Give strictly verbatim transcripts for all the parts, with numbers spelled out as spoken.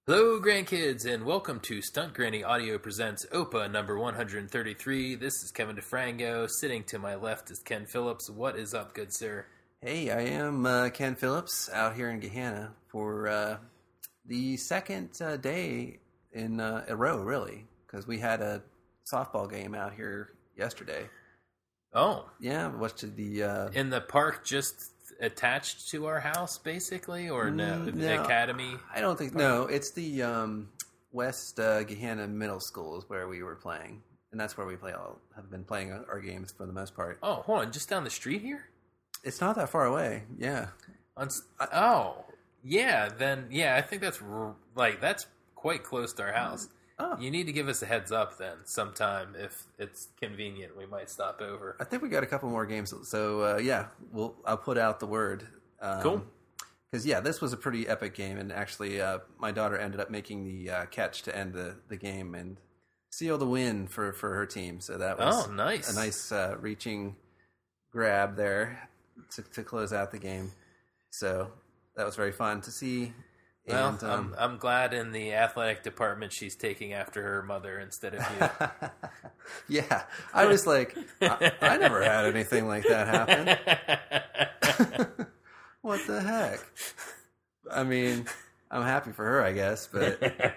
Hello, grandkids, and welcome to Stunt Granny Audio Presents O P A number one hundred thirty-three. This is Kevin DeFrango. Sitting to my left is Ken Phillips. What is up, good sir? Hey, I am uh, Ken Phillips out here in Gahanna for uh, the second uh, day in uh, a row, really, because we had a softball game out here yesterday. Oh. Yeah, watched the... Uh, in the park just attached to our house, basically, or no? The no, academy? I don't think... No, it's the um, West uh, Gahanna Middle School is where we were playing, and that's where we play all have been playing our games for the most part. Oh, hold on, just down the street here? It's not that far away, yeah. On, oh, yeah, then, yeah, I think that's, like, that's quite close to our house. Oh. You need to give us a heads up then sometime if it's convenient. We might stop over. I think we got a couple more games, so uh, yeah, we'll I'll put out the word. Um, cool. Because yeah, this was a pretty epic game, and actually, uh, my daughter ended up making the uh, catch to end the, the game and seal the win for, for her team. So that was oh, nice. a nice uh, reaching grab there to, to close out the game. So that was very fun to see. Well, and, um, I'm, I'm glad in the athletic department she's taking after her mother instead of you. Yeah, I was like, I, I never had anything like that happen. What the heck? I mean, I'm happy for her, I guess, but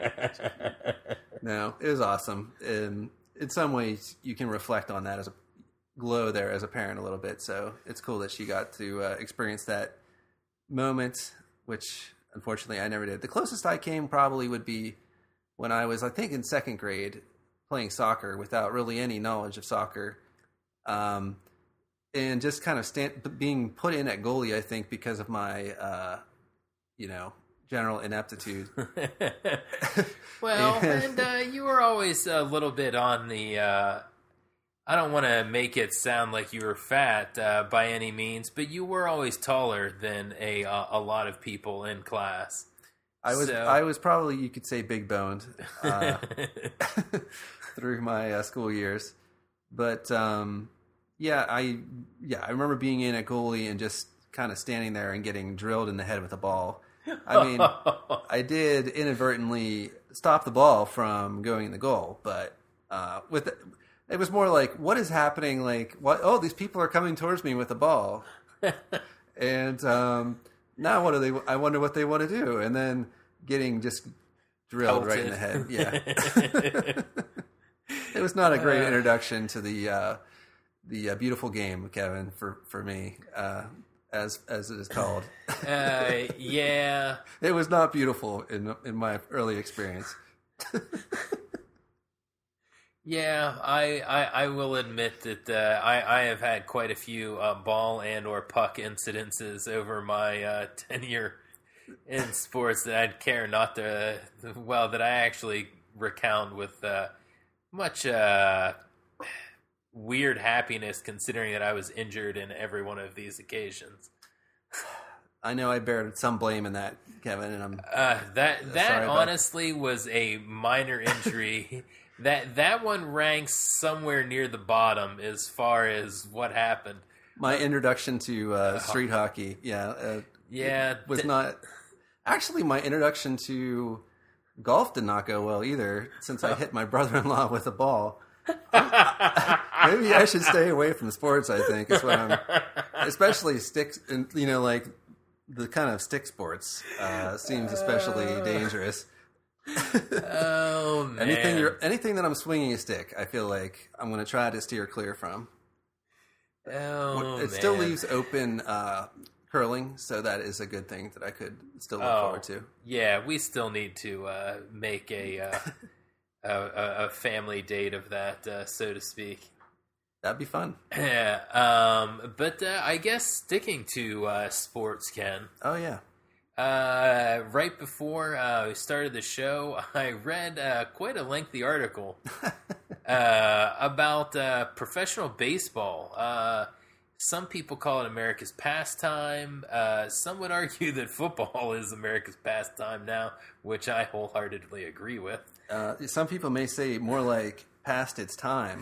no, it was awesome. And in some ways, you can reflect on that as a glow there as a parent a little bit. So it's cool that she got to uh, experience that moment, which... Unfortunately, I never did. The closest I came probably would be when I was, I think, in second grade playing soccer without really any knowledge of soccer. Um, and just kind of stand, being put in at goalie, I think, because of my, uh, you know, general ineptitude. Well, and, and uh, you were always a little bit on the... Uh... I don't want to make it sound like you were fat uh, by any means, but you were always taller than a uh, a lot of people in class. I was so... I was probably, you could say, big boned uh, through my uh, school years, but um, yeah, I yeah I remember being in at goalie and just kind of standing there and getting drilled in the head with a ball. I mean, I did inadvertently stop the ball from going in the goal, but uh, with the, it was more like, what is happening? Like, what? Oh, these people are coming towards me with the ball, and um, now what do they? I wonder what they want to do. And then getting just drilled Pelted. Right in the head. Yeah, it was not a great uh, introduction to the uh, the uh, beautiful game, Kevin, for for me, uh, as as it is called. uh, yeah, it was not beautiful in in my early experience. Yeah, I, I, I will admit that uh, I, I have had quite a few uh, ball and or puck incidences over my uh, tenure in sports that I'd care not to, well, that I actually recount with uh, much uh, weird happiness considering that I was injured in every one of these occasions. I know I bear some blame in that, Kevin, and I'm uh, that that about... honestly was a minor injury. That that one ranks somewhere near the bottom as far as what happened. My introduction to uh, street uh, hockey, yeah, uh, yeah, was th- not actually my introduction to golf did not go well either. Since I hit my brother-in-law with a ball, maybe I should stay away from sports. I think is what I'm, especially sticks, and you know, like the kind of stick sports uh, seems especially dangerous. Oh man! anything you're, anything that I'm swinging a stick, I feel like I'm going to try to steer clear from. Oh, it man. still leaves open uh, curling, so that is a good thing that I could still look oh, forward to. Yeah, we still need to uh, make a, uh, a a family date of that, uh, so to speak. That'd be fun. Yeah, um, but uh, I guess sticking to uh, sports, Ken. Oh yeah. Uh, right before uh, we started the show, I read uh, quite a lengthy article uh, about uh, professional baseball. Uh, some people call it America's pastime. Uh, some would argue that football is America's pastime now, which I wholeheartedly agree with. Uh, some people may say more like past its time.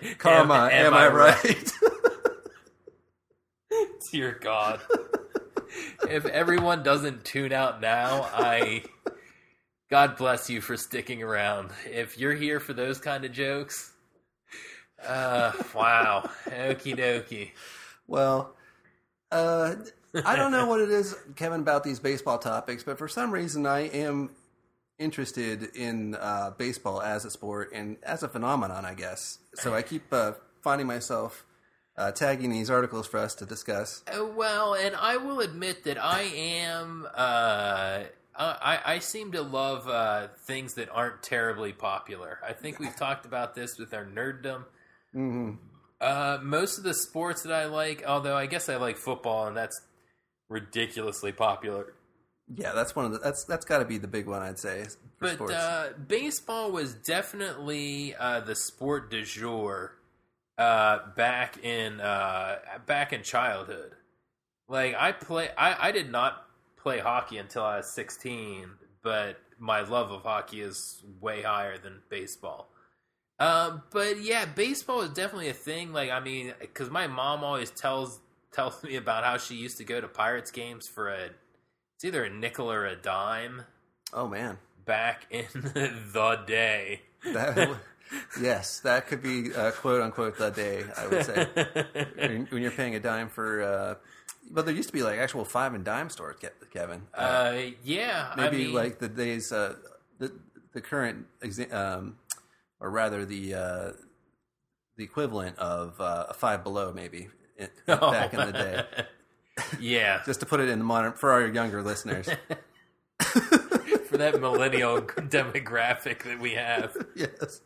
Karma, am, am, am I right? Dear God. if everyone doesn't tune out now, I God bless you for sticking around. If you're here for those kind of jokes, uh, wow, okie dokie. Well, uh, I don't know what it is, Kevin, about these baseball topics, but for some reason I am interested in uh, baseball as a sport and as a phenomenon, I guess. So I keep uh, finding myself uh, tagging these articles for us to discuss. Uh, well, and I will admit that I am. Uh, I, I seem to love uh, things that aren't terribly popular. I think we've talked about this with our nerddom. Mm-hmm. Uh, most of the sports that I like, although I guess I like football, and that's ridiculously popular. Yeah, that's one of the that's that's got to be the big one, I'd say. For but uh, baseball was definitely uh, the sport du jour uh, back in uh, back in childhood. Like I play, I, I did not play hockey until I was sixteen, but my love of hockey is way higher than baseball. Um, but yeah, baseball is definitely a thing. Like I mean, because my mom always tells tells me about how she used to go to Pirates games for a it's either a nickel or a dime. Oh man, back in the day. That, yes, that could be uh, quote unquote the day. I would say when you're paying a dime for. Uh, But there used to be like actual five and dime stores, Kevin. Uh, uh, yeah, maybe I mean, like the days, uh, the the current, exa- um, or rather the uh, the equivalent of uh, a Five Below, maybe in, oh. back in the day. Yeah, just to put it in the modern for our younger listeners, for that millennial demographic that we have. Yes.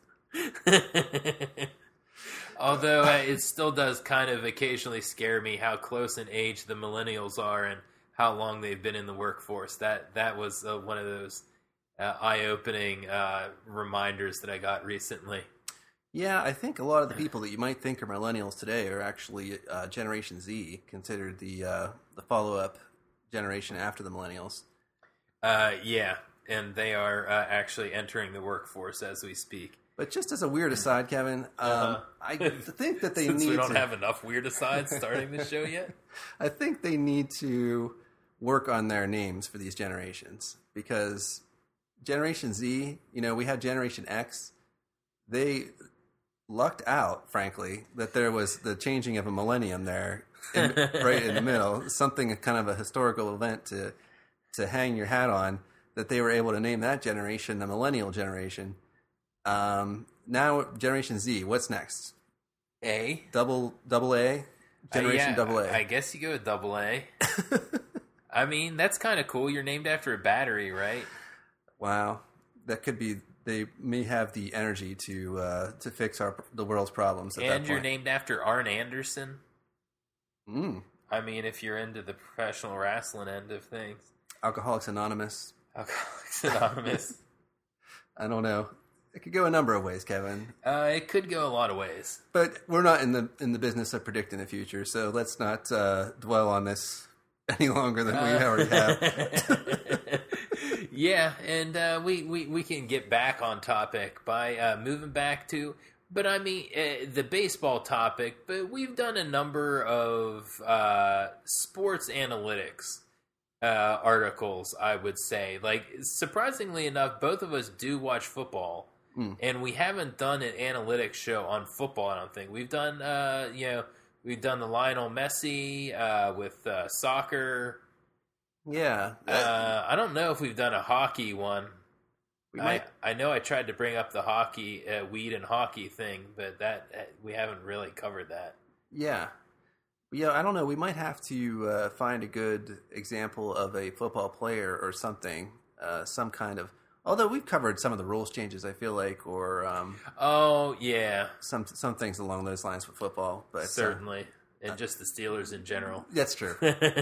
Although uh, it still does kind of occasionally scare me how close in age the millennials are and how long they've been in the workforce. That that was uh, one of those uh, eye-opening uh, reminders that I got recently. Yeah, I think a lot of the people that you might think are millennials today are actually uh, Generation Z, considered the uh, the follow-up generation after the millennials. Uh, yeah, and they are uh, actually entering the workforce as we speak. But just as a weird aside, Kevin, um, uh-huh. I think that they Since need we don't to, have enough weird asides starting the show yet. I think they need to work on their names for these generations, because Generation Z, you know, we had Generation X. They lucked out, frankly, that there was the changing of a millennium there, in, right in the middle, something kind of a historical event to to hang your hat on. That they were able to name that generation the millennial generation. Um, now Generation Z, what's next? A double double A generation uh, yeah, double A. I guess you go with double A. I mean, that's kind of cool. You're named after a battery, right? Wow, that could be. They may have the energy to uh, to fix our the world's problems. At and that point. you're named after Arn Anderson. Mm. I mean, if you're into the professional wrestling end of things, Alcoholics Anonymous. Alcoholics Anonymous. I don't know. It could go a number of ways, Kevin. Uh, it could go a lot of ways. But we're not in the in the business of predicting the future, so let's not uh, dwell on this any longer than we already have. Yeah, and uh, we, we, we can get back on topic by uh, moving back to, but I mean, uh, the baseball topic, but we've done a number of uh, sports analytics uh, articles, I would say. Like, surprisingly enough, both of us do watch football. Mm. And we haven't done an analytics show on football, I don't think. We've done, uh, you know, we've done the Lionel Messi uh, with uh, soccer. Yeah. Uh, I don't know if we've done a hockey one. We might. I, I know I tried to bring up the hockey, uh, weed and hockey thing, but that uh, we haven't really covered that. Yeah. Yeah, I don't know. We might have to uh, find a good example of a football player or something, uh, some kind of... Although we've covered some of the rules changes, I feel like, or um, oh yeah, some some things along those lines with football. But certainly, uh, and just the Steelers in general. That's true.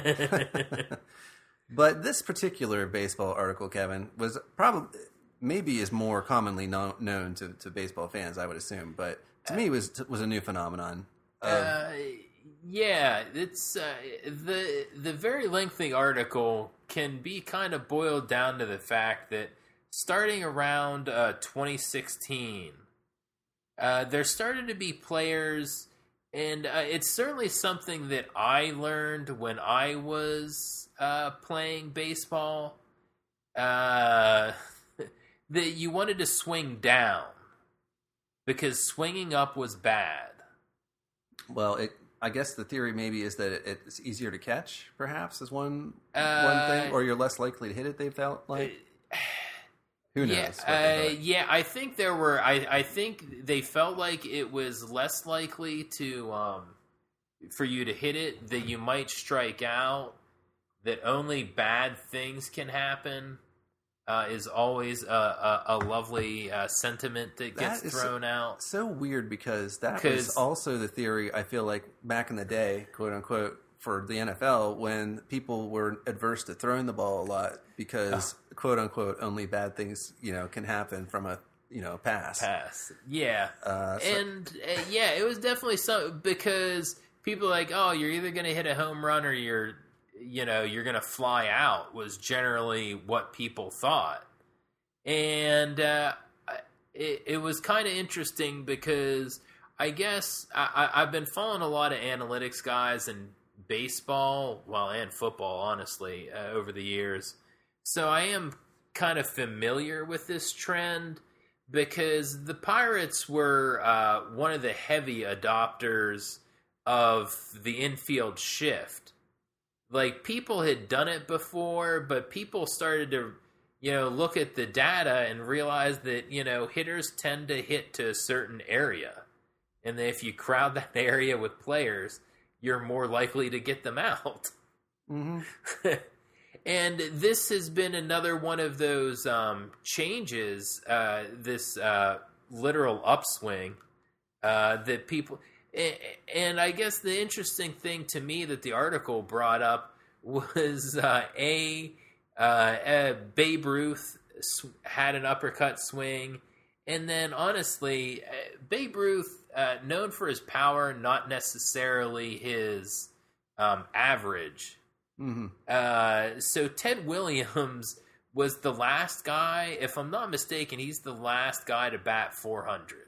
But this particular baseball article, Kevin, was probably maybe is more commonly known, known to, to baseball fans, I would assume. But to me, was was a new phenomenon. Of, uh, yeah, it's uh, the the very lengthy article can be kind of boiled down to the fact that, starting around uh, twenty sixteen, uh, there started to be players and uh, it's certainly something that I learned when I was uh, playing baseball. Uh, that you wanted to swing down because swinging up was bad. Well, it. I guess the theory maybe is that it's easier to catch, perhaps, is one Uh, one thing, or you're less likely to hit it. They felt like. Who knows? Yeah, what they uh, thought. yeah. I think there were. I, I think they felt like it was less likely to um, for you to hit it. That you might strike out. That only bad things can happen. Uh, is always a, a, a lovely uh, sentiment that gets That is thrown out. So weird because that 'Cause- was also the theory, I feel like, back in the day, quote unquote, for the N F L when people were adverse to throwing the ball a lot because, Oh. quote unquote, only bad things, you know, can happen from a, you know, pass. Pass, yeah, Uh, so- and uh, yeah, it was definitely some because people are like, oh, you're either going to hit a home run or you're, you know, you're going to fly out. Was generally what people thought, and uh, it, it was kind of interesting because I guess I, I, I've been following a lot of analytics guys and baseball, well, and football, honestly, uh, over the years. So I am kind of familiar with this trend because the Pirates were uh, one of the heavy adopters of the infield shift. Like, people had done it before, but people started to, you know, look at the data and realize that, you know, hitters tend to hit to a certain area. And that if you crowd that area with players, you're more likely to get them out. Mm-hmm. And this has been another one of those um, changes, uh, this uh, literal upswing uh, that people... And I guess the interesting thing to me that the article brought up was uh, a, uh, a Babe Ruth had an uppercut swing, and then honestly, Babe Ruth, uh, known for his power, not necessarily his um, average. Mm-hmm. Uh, so Ted Williams was the last guy, if I'm not mistaken, he's the last guy to bat four hundred.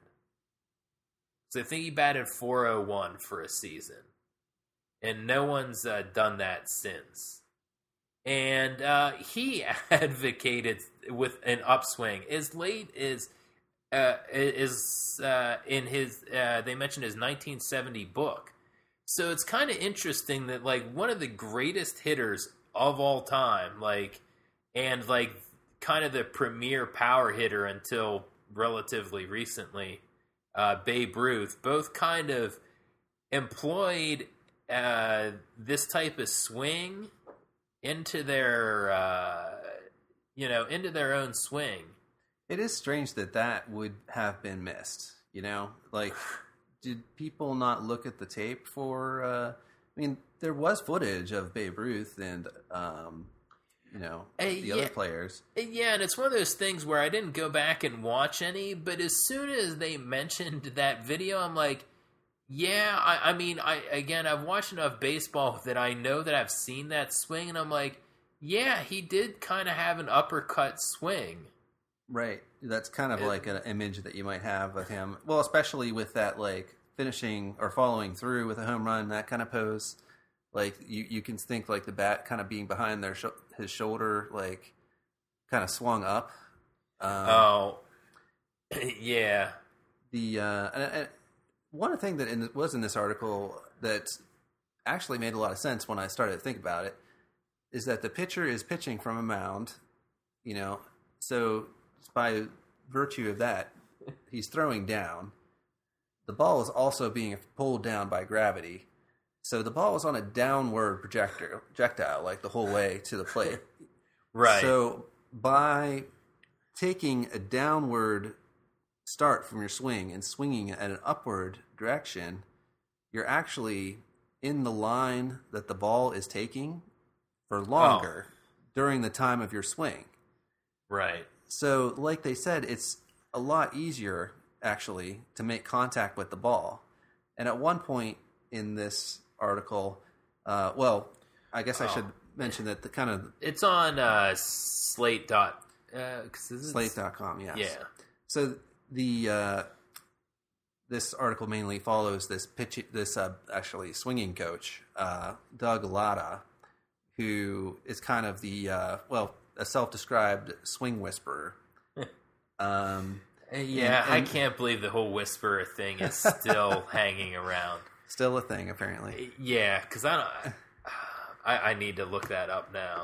So I think he batted four oh one for a season. And no one's uh, done that since. And uh, he advocated with an upswing as late as uh, is uh, in his. Uh, they mentioned his nineteen seventy book. So it's kind of interesting that like one of the greatest hitters of all time, like, and like kind of the premier power hitter until relatively recently. Uh, Babe Ruth, both kind of employed uh, this type of swing into their, uh, you know, into their own swing. It is strange that that would have been missed, you know? Like, did people not look at the tape for, uh, I mean, there was footage of Babe Ruth and, um, you know, Uh, the yeah. other players. Yeah, and it's one of those things where I didn't go back and watch any, but as soon as they mentioned that video, I'm like, yeah, I, I mean, I again, I've watched enough baseball that I know that I've seen that swing, and I'm like, yeah, he did kind of have an uppercut swing. Right. That's kind of It- like an image that you might have of him. Well, especially with that, like, finishing or following through with a home run, that kind of pose. Like, you, you can think, like, the bat kind of being behind their sh- his shoulder, like, kind of swung up. Um, Oh, yeah. The uh, and, and one thing that in, was in this article that actually made a lot of sense when I started to think about it is that the pitcher is pitching from a mound, you know, so by virtue of that, he's throwing down. The ball is also being pulled down by gravity. So the ball is on a downward projector, projectile, like the whole way to the plate. Right. So by taking a downward start from your swing and swinging at an upward direction, you're actually in the line that the ball is taking for longer Oh. during the time of your swing. Right. So, like they said, it's a lot easier, actually, to make contact with the ball. And at one point in this article, uh, well, I guess I Oh. should mention that the kind of It's on uh, Slate dot. Uh, 'cause this is- slate dot com, yes. Yeah. So the uh, this article mainly follows this pitch, this uh, actually swinging coach, uh, Doug Latta, who is kind of the uh, well, a self-described swing whisperer. um, yeah, and, and, I can't believe the whole whisperer thing is still hanging around. Still a thing, apparently. Yeah, because I don't. I, I need to look that up now.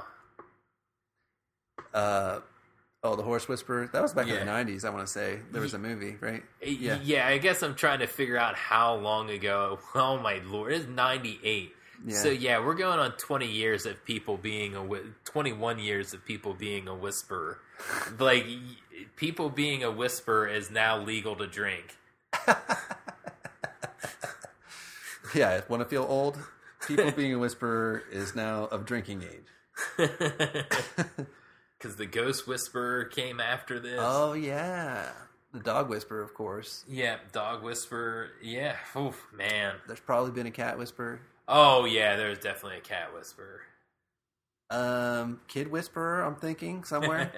Uh. Oh, the Horse Whisperer? That was back yeah. in the nineties, I want to say. There was a movie, right? Yeah. Yeah, I guess I'm trying to figure out how long ago. Oh, my Lord. It's ninety-eight. Yeah. So, yeah, we're going on twenty years of people being a... twenty-one years of people being a whisperer. Like, people being a whisperer is now legal to drink. Yeah, want to feel old? People being a whisperer is now of drinking age. Because the Ghost Whisperer came after this. Oh, yeah. The Dog Whisperer, of course. Yeah, Dog Whisperer. Yeah. Oof, man. There's probably been a Cat Whisperer. Oh, yeah, there's definitely a Cat Whisperer. Um, Kid Whisperer, I'm thinking, somewhere.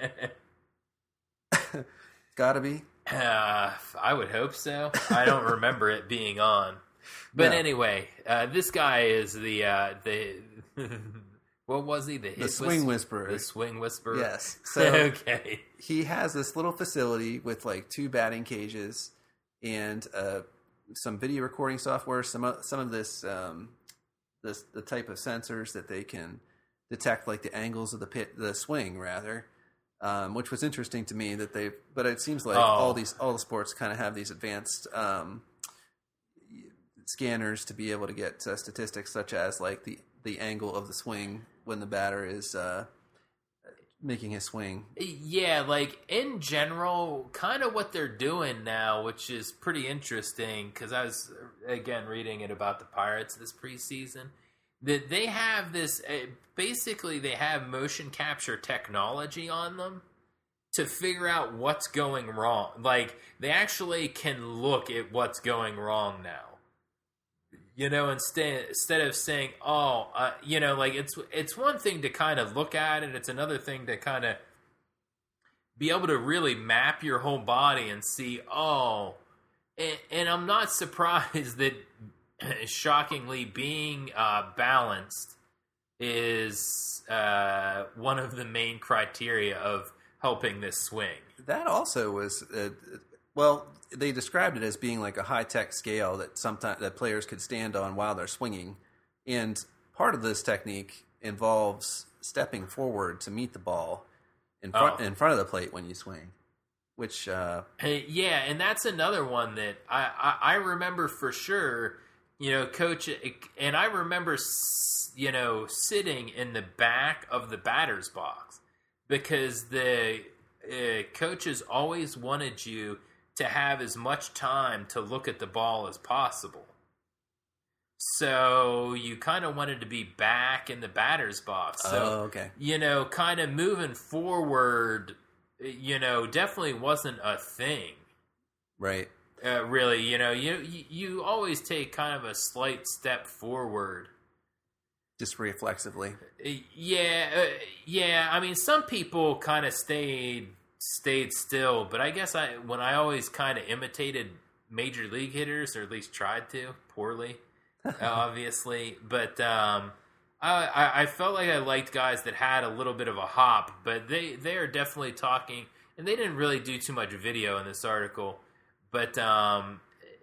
Gotta be. Uh, I would hope so. I don't remember it being on. But no. anyway, uh, this guy is the... Uh, the What was he? The, hit the swing whisper- whisperer. The swing whisperer? Yes. So okay. He has this little facility with like two batting cages and uh, some video recording software, some of, some of this, um, this the type of sensors that they can detect like the angles of the pit, the swing rather, um, which was interesting to me that they. But it seems like oh. all these all the sports kind of have these advanced um, scanners to be able to get uh, statistics such as like the the angle of the swing when the batter is uh, making his swing. Yeah, like in general, kind of what they're doing now, which is pretty interesting because I was, again, reading it about the Pirates this preseason, that they have this, uh, basically they have motion capture technology on them to figure out what's going wrong. Like, they actually can look at what's going wrong now. You know, instead instead of saying, "Oh, uh, you know," like it's it's one thing to kind of look at it; it's another thing to kind of be able to really map your whole body and see. Oh, and, and I'm not surprised that, shockingly, being uh, balanced is uh, one of the main criteria of helping this swing. That also was uh, well. They described it as being like a high-tech scale that sometimes that players could stand on while they're swinging. And part of this technique involves stepping forward to meet the ball in front oh. in front of the plate when you swing. Which uh, yeah, and that's another one that I, I, I remember for sure. You know, coach, and I remember you know sitting in the back of the batter's box because the uh, coaches always wanted you to have as much time to look at the ball as possible. So you kind of wanted to be back in the batter's box. So, oh, okay. You know, kind of moving forward, you know, definitely wasn't a thing. Right. Uh, really, you know, you, you you always take kind of a slight step forward. Just reflexively. Yeah, uh, yeah. I mean, some people kind of stayed... stayed still, but I guess I when I always kind of imitated major league hitters, or at least tried to, poorly, obviously. But um, I, I, I felt like I liked guys that had a little bit of a hop, but they, they are definitely talking, and they didn't really do too much video in this article, but um,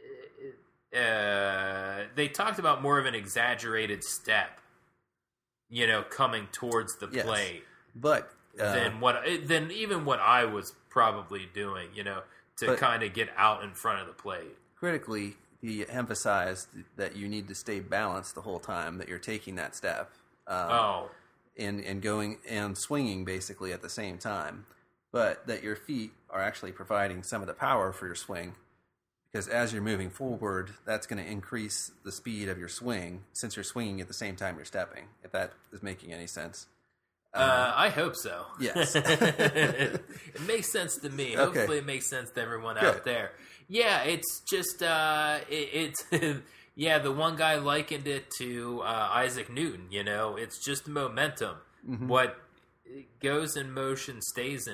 uh, they talked about more of an exaggerated step, you know, coming towards the yes. plate. But Uh, than what than even what I was probably doing, you know, to kind of get out in front of the plate. Critically, he emphasized that you need to stay balanced the whole time that you're taking that step. Um, oh, and and going and swinging basically at the same time, but that your feet are actually providing some of the power for your swing, because as you're moving forward, that's going to increase the speed of your swing since you're swinging at the same time you're stepping. If that is making any sense. Uh, I hope so. Yes. It makes sense to me. Okay. Hopefully it makes sense to everyone Good. out there. Yeah, it's just, uh, it, it's, yeah, the one guy likened it to uh, Isaac Newton, you know, it's just momentum. Mm-hmm. What goes in motion stays in,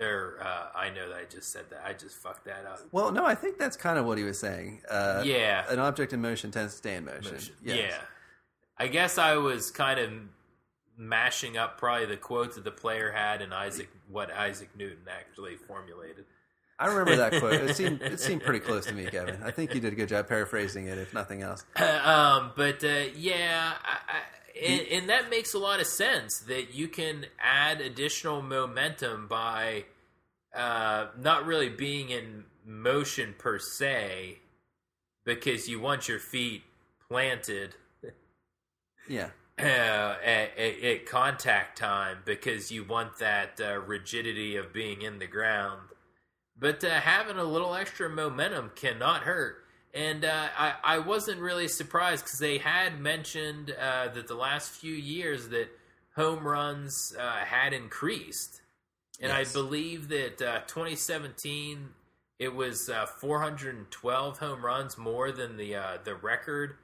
Or uh, I know that I just said that. I just fucked that up. Well, no, I think that's kind of what he was saying. Uh, yeah. An object in motion tends to stay in motion. motion. Yes. Yeah. I guess I was kind of mashing up probably the quotes that the player had and Isaac, what Isaac Newton actually formulated. I remember that quote. It seemed it seemed pretty close to me, Kevin. I think you did a good job paraphrasing it, if nothing else. um, but uh, yeah, I, I, and, and that makes a lot of sense that you can add additional momentum by uh, not really being in motion per se, because you want your feet planted. Yeah. Uh, at, at, at contact time, because you want that uh, rigidity of being in the ground. But uh, having a little extra momentum cannot hurt. And uh, I, I wasn't really surprised, because they had mentioned uh, that the last few years that home runs uh, had increased. And yes. I believe that uh, twenty seventeen, it was uh, four hundred twelve home runs more than the uh, the record,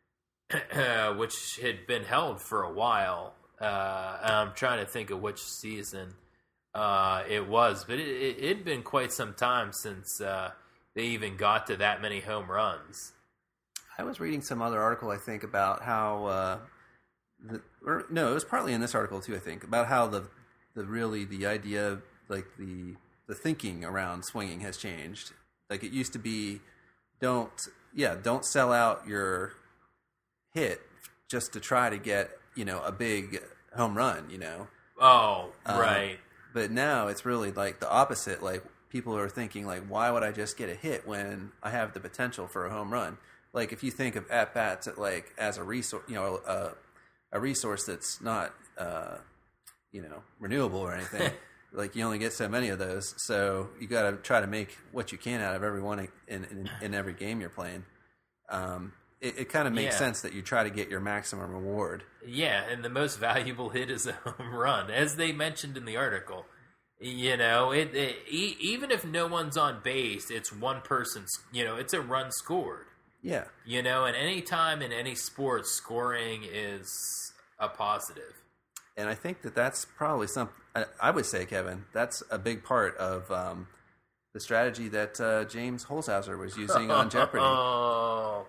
which had been held for a while. Uh, I'm trying to think of which season uh, it was, but it, it, it'd been quite some time since uh, they even got to that many home runs. I was reading some other article, I think, about how, uh, the, or no, it was partly in this article too, I think, about how the, the really the idea, like the the thinking around swinging has changed. Like it used to be, don't, yeah, don't sell out your hit just to try to get, you know, a big home run, you know. Oh, right. Um, but now it's really like the opposite. Like people are thinking like, why would I just get a hit when I have the potential for a home run? Like if you think of at bats like as a resource, you know, a, a resource that's not, uh, you know, renewable or anything. Like you only get so many of those, so you got to try to make what you can out of every one in in, in every game you're playing. Um, It, it kind of makes yeah. sense that you try to get your maximum reward. Yeah, and the most valuable hit is a home run, as they mentioned in the article. You know, it, it e- even if no one's on base, it's one person's. You know, it's a run scored. Yeah. You know, and any time in any sport, scoring is a positive. And I think that that's probably some. I, I would say, Kevin, that's a big part of um, the strategy that uh, James Holzhauser was using on Jeopardy. Oh.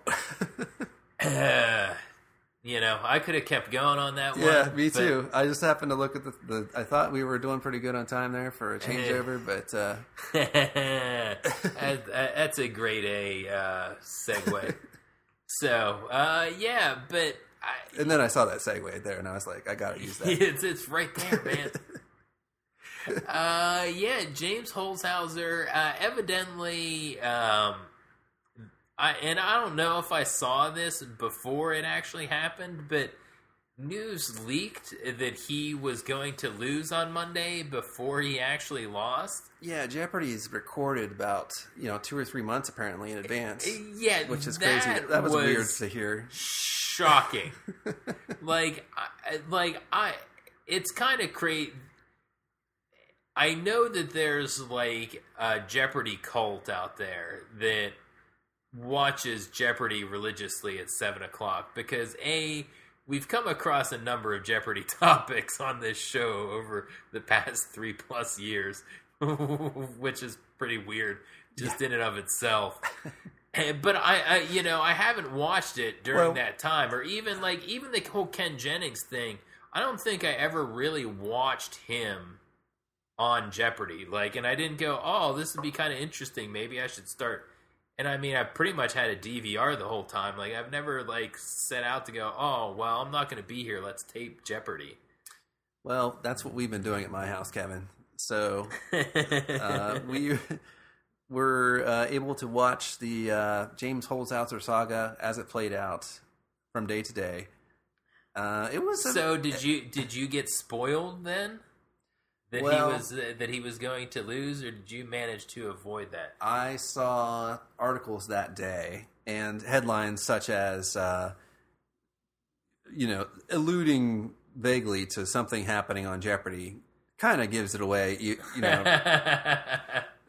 uh, you know, I could have kept going on that one. Yeah, me too. I just happened to look at the, the... I thought we were doing pretty good on time there for a changeover, but... Uh... that, that's a grade A uh, segue. So, uh, yeah, but... I, and then I saw that segue there, and I was like, I gotta use that. It's, it's right there, man. uh, yeah, James Holzhauser, uh, evidently... Um, I, and I don't know if I saw this before it actually happened, but news leaked that he was going to lose on Monday before he actually lost. Yeah, Jeopardy is recorded about, you know, two or three months apparently in advance. Yeah, which is that crazy. That was, was weird to hear. Shocking. like, I, like I, it's kind of crazy. I know that there's like a Jeopardy cult out there that watches Jeopardy religiously at seven o'clock because A, we've come across a number of Jeopardy topics on this show over the past three plus years, which is pretty weird just yeah. in and of itself. But I, I, you know, I haven't watched it during well, that time, or even like even the whole Ken Jennings thing. I don't think I ever really watched him on Jeopardy. Like, and I didn't go, oh, this would be kind of interesting. Maybe I should start. And I mean, I pretty much had a D V R the whole time. Like, I've never, like, set out to go, oh, well, I'm not going to be here. Let's tape Jeopardy. Well, that's what we've been doing at my house, Kevin. So, uh, we were uh, able to watch the uh, James Holzhauser saga as it played out from day to day. Uh, it was a, so. Did you did you get spoiled then? That well, he was uh, that he was going to lose, or did you manage to avoid that? I saw articles that day and headlines such as, uh, you know, alluding vaguely to something happening on Jeopardy, kind of gives it away. You, you know,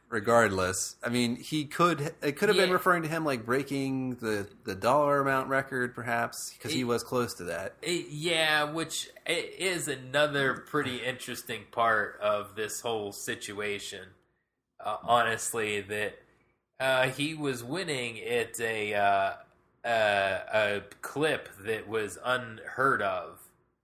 regardless. I mean, he could it could have Yeah. been referring to him like breaking the, the dollar amount record, perhaps, because he It- was close to that. It- yeah, which i- is another pretty interesting part of this whole situation. Uh, honestly, that uh, he was winning at a uh, uh, a clip that was unheard of,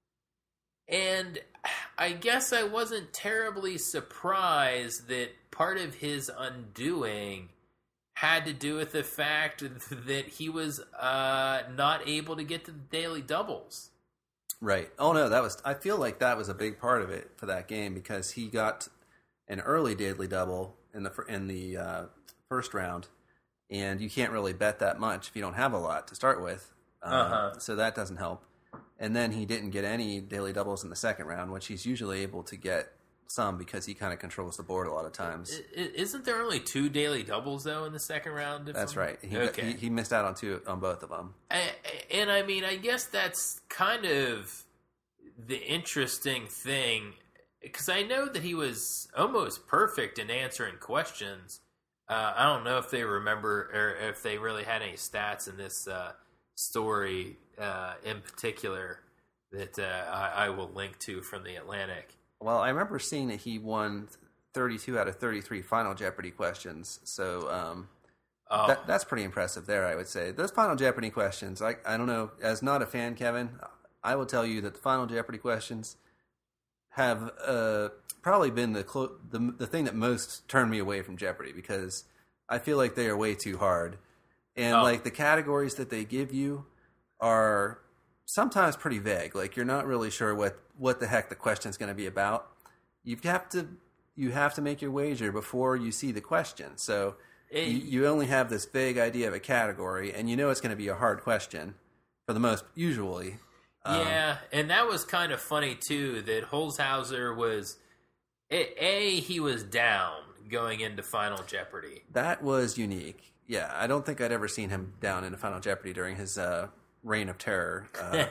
and I guess I wasn't terribly surprised that part of his undoing had to do with the fact that he was uh, not able to get to the daily doubles. Right. Oh no, that was. I feel like that was a big part of it for that game because he got an early daily double in the fir- in the uh, first round, and you can't really bet that much if you don't have a lot to start with. Um, Uh-huh. So that doesn't help. And then he didn't get any daily doubles in the second round, which he's usually able to get some because he kind of controls the board a lot of times. I- I- Isn't there only two daily doubles though in the second round? if That's I'm- right. He, okay. he, he missed out on two on both of them. I- and I mean, I guess that's kind of the interesting thing because I know that he was almost perfect in answering questions. Uh, I don't know if they remember or if they really had any stats in this uh, story uh, in particular that uh, I, I will link to from the Atlantic. Well, I remember seeing that he won thirty-two out of thirty-three Final Jeopardy questions. So um, Oh, that, that's pretty impressive there, I would say. Those Final Jeopardy questions, I, I don't know, as not a fan, Kevin, I will tell you that the Final Jeopardy questions have uh, probably been the, clo- the the thing that most turned me away from Jeopardy because I feel like they are way too hard. And Oh. like the categories that they give you are sometimes pretty vague. Like you're not really sure what, what the heck the question's going to be about. You have to you have to make your wager before you see the question. So It- you, you only have this vague idea of a category, and you know it's going to be a hard question for the most usually. Um, yeah, and that was kind of funny too. That Holzhauser was a, a he was down going into Final Jeopardy. that was unique. Yeah, I don't think I'd ever seen him down in a Final Jeopardy during his uh, reign of terror. Uh,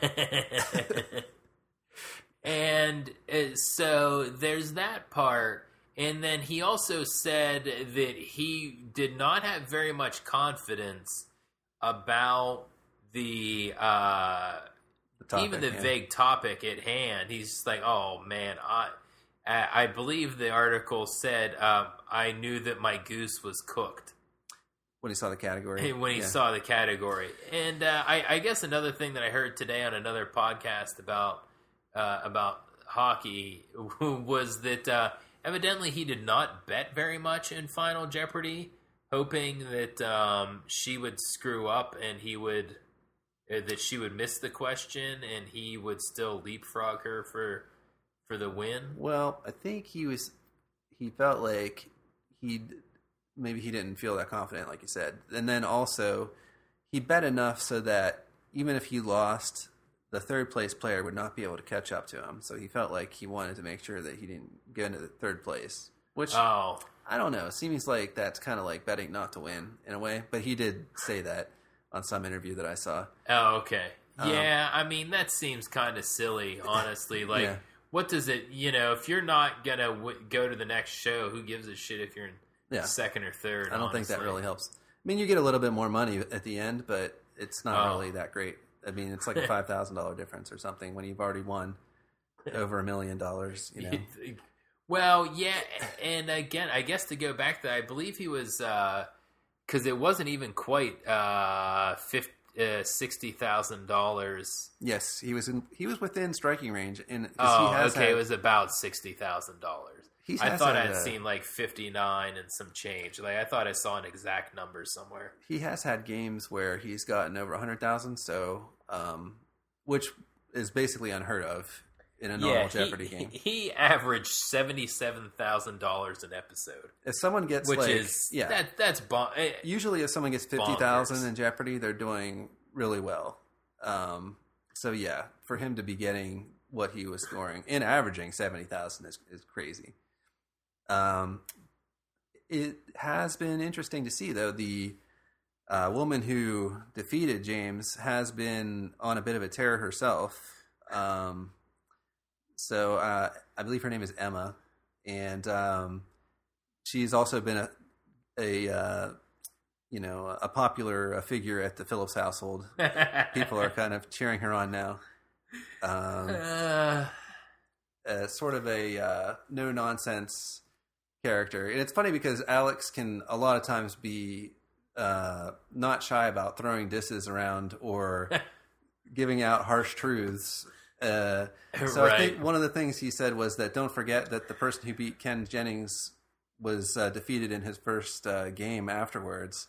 And uh, so there's that part. And then he also said that he did not have very much confidence about the uh, the topic, even the yeah. vague topic at hand. He's just like, oh man, I I I believe the article said um, I knew that my goose was cooked when he saw the category. when he Yeah. saw the category. And uh, I, I guess another thing that I heard today on another podcast about uh, about hockey was that uh, evidently he did not bet very much in Final Jeopardy, hoping that um, she would screw up and he would uh, that she would miss the question and he would still leapfrog her for for the win. Well, I think he was. He felt like he maybe he didn't feel that confident, like you said, and then also he bet enough so that even if he lost, the third place player would not be able to catch up to him. So he felt like he wanted to make sure that he didn't get into the third place. Which Oh, I don't know. It seems like that's kind of like betting not to win in a way. But he did say that on some interview that I saw. oh, okay. Um, Yeah, I mean that seems kind of silly, honestly. Like, Yeah. what does it? You know, if you're not gonna w- go to the next show, who gives a shit if you're in Yeah. second or third? I don't think that honestly. really helps. I mean, you get a little bit more money at the end, but it's not Oh. really that great. I mean, it's like a five thousand dollar difference or something when you've already won over a million dollars. You know, Well, yeah, and again, I guess to go back to that, I believe he was because it wasn't even quite uh, fifty, uh, sixty thousand dollars. yes, he was in. He was within striking range, and 'cause Oh, he has okay, had, it was about sixty thousand dollars. He I has thought had, I'd uh, seen like fifty nine and some change. Like I thought I saw an exact number somewhere. he has had games where he's gotten over a hundred thousand. So, um, which is basically unheard of in a normal yeah, Jeopardy he, game. He, he averaged seventy seven thousand dollars an episode, If someone gets which like, is yeah, that that's bon- eh, usually if someone gets fifty thousand Bonkers. in Jeopardy, they're doing really well. Um, so yeah, for him to be getting what he was scoring and averaging seventy thousand is, is crazy. Um, it has been interesting to see though. The uh, woman who defeated James has been on a bit of a tear herself. Um, so uh, I believe her name is Emma, and um, she's also been a, a uh, you know a popular uh, figure at the Phillips household. People are kind of cheering her on now. Um, uh, uh, sort of a uh, no nonsense character, and it's funny because Alex can a lot of times be uh, not shy about throwing disses around or giving out harsh truths. Uh, so right. I think one of the things he said was that don't forget that the person who beat Ken Jennings was uh, defeated in his first uh, game afterwards.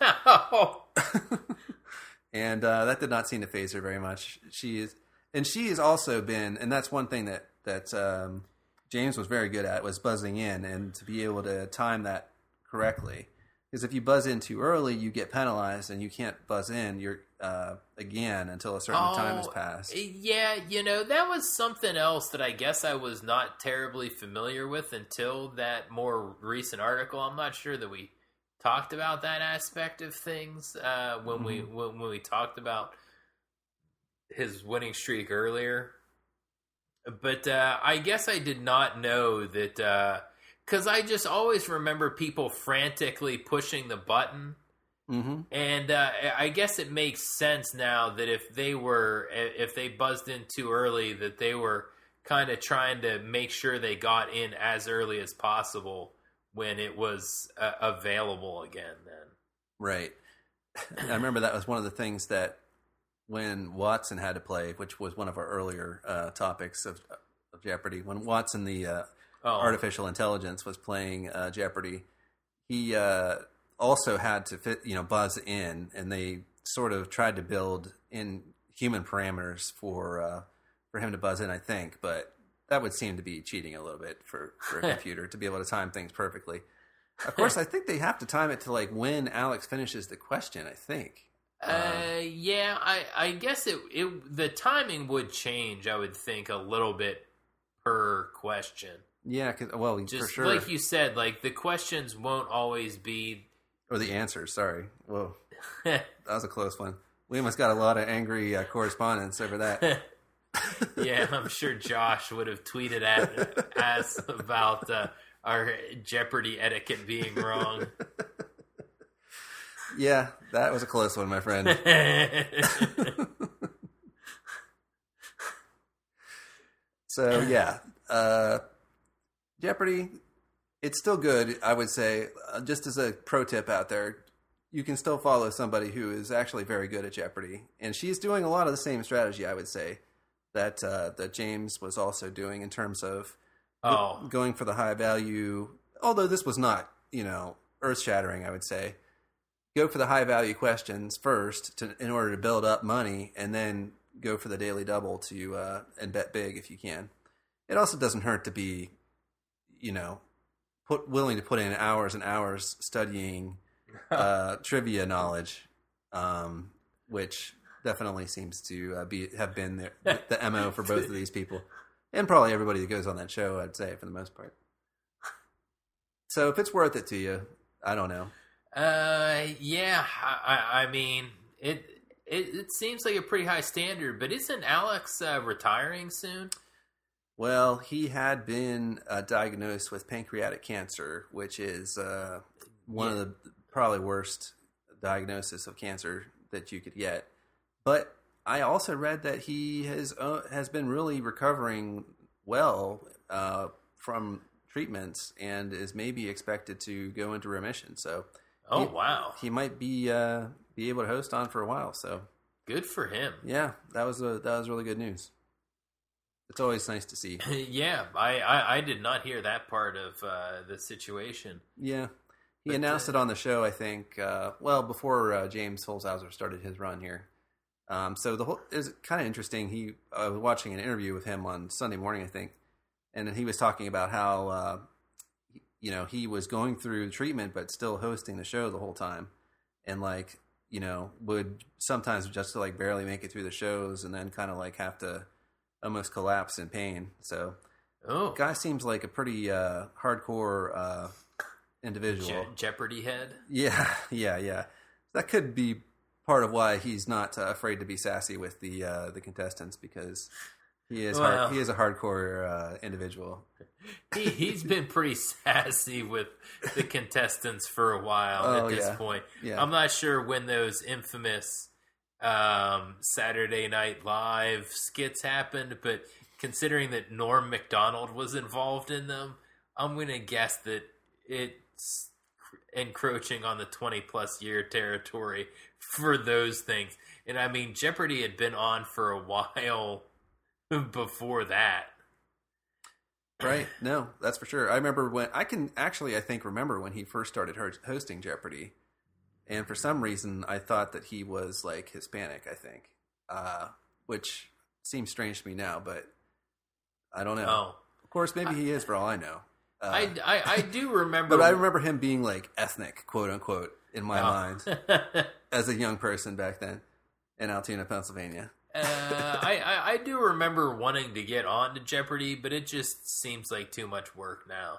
And uh, that did not seem to faze her very much. She is, and she has also been, and that's one thing that that um, James was very good at, was buzzing in and to be able to time that correctly. Because if you buzz in too early, you get penalized, and you can't buzz in you're, uh, again until a certain oh, time has passed. Yeah, you know, that was something else that I guess I was not terribly familiar with until that more recent article. I'm not sure that we talked about that aspect of things uh, when mm-hmm. we when, when we talked about his winning streak earlier. But uh, I guess I did not know that... Uh, Because I just always remember people frantically pushing the button. Mm-hmm. And uh, I guess it makes sense now that if they were, if they buzzed in too early, that they were kind of trying to make sure they got in as early as possible when it was uh, available again then. Right. I remember that was one of the things that when Watson had to play, which was one of our earlier uh, topics of, of Jeopardy, when Watson, the... Uh, Oh. artificial intelligence, was playing uh, Jeopardy, he uh, also had to fit, you know, buzz in, and they sort of tried to build in human parameters for uh, for him to buzz in, I think, but that would seem to be cheating a little bit for, for a computer to be able to time things perfectly. Of course, I think they have to time it to like when Alex finishes the question, I think. Uh, uh, yeah, I, I guess it, it the timing would change, I would think, a little bit per question. Yeah, cause, well, just for sure. Like you said, like the questions won't always be, or the answers. Sorry, whoa, that was a close one. We almost got a lot of angry uh, correspondence over that. Yeah, I'm sure Josh would have tweeted at us about uh, our Jeopardy etiquette being wrong. Yeah, that was a close one, my friend. So yeah. Uh, Jeopardy, it's still good, I would say. Uh, just as a pro tip out there, you can still follow somebody who is actually very good at Jeopardy. And she's doing a lot of the same strategy, I would say, that uh, that James was also doing in terms of oh. go- going for the high value. Although this was not, you know, earth-shattering, I would say. Go for the high value questions first to, in order to build up money, and then go for the daily double to uh, and bet big if you can. It also doesn't hurt to be... you know, put willing to put in hours and hours studying uh, trivia knowledge, um, which definitely seems to uh, be have been the, the M O for both of these people, and probably everybody that goes on that show, I'd say, for the most part. So if it's worth it to you, I don't know. Uh, yeah, I, I mean, it, it it seems like a pretty high standard, but isn't Alex uh, retiring soon? Well, he had been uh, diagnosed with pancreatic cancer, which is uh, one yeah. of the probably worst diagnosis of cancer that you could get. But I also read that he has uh, has been really recovering well uh, from treatments and is maybe expected to go into remission. So, oh he, wow, he might be uh, be able to host on for a while. So good for him. Yeah, that was a, that was really good news. It's always nice to see. Yeah, I, I, I did not hear that part of uh, the situation. Yeah. He but, announced uh, it on the show, I think, uh, well, before uh, James Holzhauser started his run here. Um, so the whole it was kind of interesting. He I was watching an interview with him on Sunday morning, I think, and he was talking about how, uh, you know, he was going through treatment but still hosting the show the whole time. And, like, you know, would sometimes just, like, barely make it through the shows and then kind of, like, have to almost collapse in pain. So, oh, guy seems like a pretty uh, hardcore uh, individual. Je- Jeopardy head. Yeah, yeah, yeah. That could be part of why he's not uh, afraid to be sassy with the uh, the contestants, because He is Well, hard, he is a hardcore uh, individual. He he's been pretty sassy with the contestants for a while Oh, at this yeah. point. Yeah. I'm not sure when those infamous um, Saturday Night Live skits happened, but considering that Norm Macdonald was involved in them, I'm going to guess that it's encroaching on the twenty plus year territory for those things. And I mean, Jeopardy had been on for a while before that. Right? No, that's for sure. I remember when I can actually, I think, remember when he first started ho- hosting Jeopardy, and for some reason, I thought that he was like Hispanic. I think, uh, which seems strange to me now, but I don't know. Oh, Of course, maybe he is for all I know. Uh, I, I I do remember, but I remember him being like ethnic, quote unquote, in my Oh. mind as a young person back then in Altoona, Pennsylvania. uh, I, I I do remember wanting to get on to Jeopardy, but it just seems like too much work now.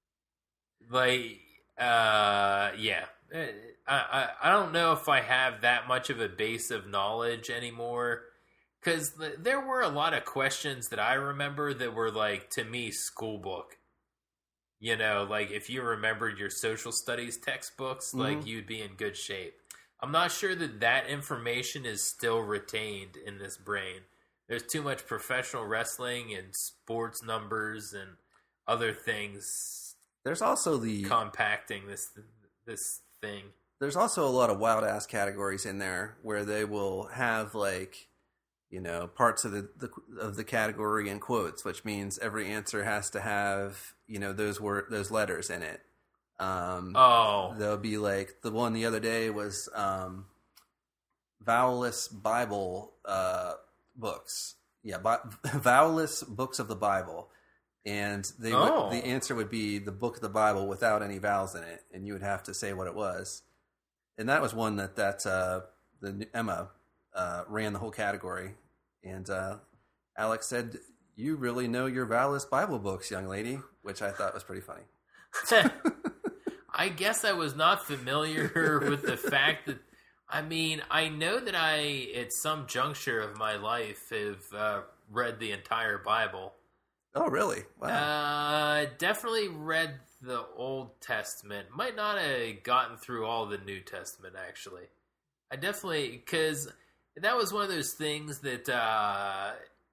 Like, uh, yeah, I, I I don't know if I have that much of a base of knowledge anymore. Because th- there were a lot of questions that I remember that were like, to me, school book. You know, like if you remembered your social studies textbooks, Mm-hmm. like you'd be in good shape. I'm not sure that that information is still retained in this brain. There's too much professional wrestling and sports numbers and other things There's also the compacting this this thing. there's also a lot of wild ass categories in there where they will have like, you know, parts of the, the of the category in quotes, which means every answer has to have, you know, those word those letters in it. Um, Oh, There'll be like the one the other day was um, vowelless Bible uh, books. Yeah, bi- vowelless books of the Bible, and they would- Oh. the answer would be the book of the Bible without any vowels in it, and you would have to say what it was. And that was one that that uh, the Emma uh, ran the whole category, and uh, Alex said, "You really know your vowelless Bible books, young lady," which I thought was pretty funny. I guess I was not familiar with the fact that, I mean, I know that I, at some juncture of my life, have uh, read the entire Bible. Oh, really? Wow. Uh, definitely read the Old Testament. Might not have gotten through all the New Testament, actually. I definitely, because that was one of those things that uh,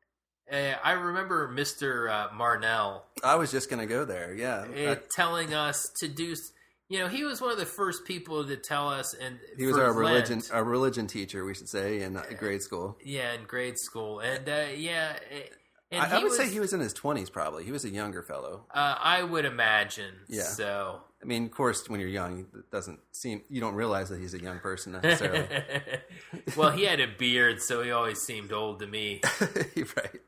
eh, I remember Mister Uh, Marnell I was just going to go there. Yeah. uh, I- telling us to do. s- You know, he was one of the first people to tell us, and he was for our religion, Lent- our religion teacher, we should say, in uh, grade school. yeah, in grade school, and uh, yeah, eh, and I, I he would was, say he was in his twenties, probably. He was a younger fellow. Uh, I would imagine. Yeah. So. I mean, of course, when you're young, it doesn't seem you don't realize that he's a young person necessarily. Well, he had a beard, so he always seemed old to me. Right?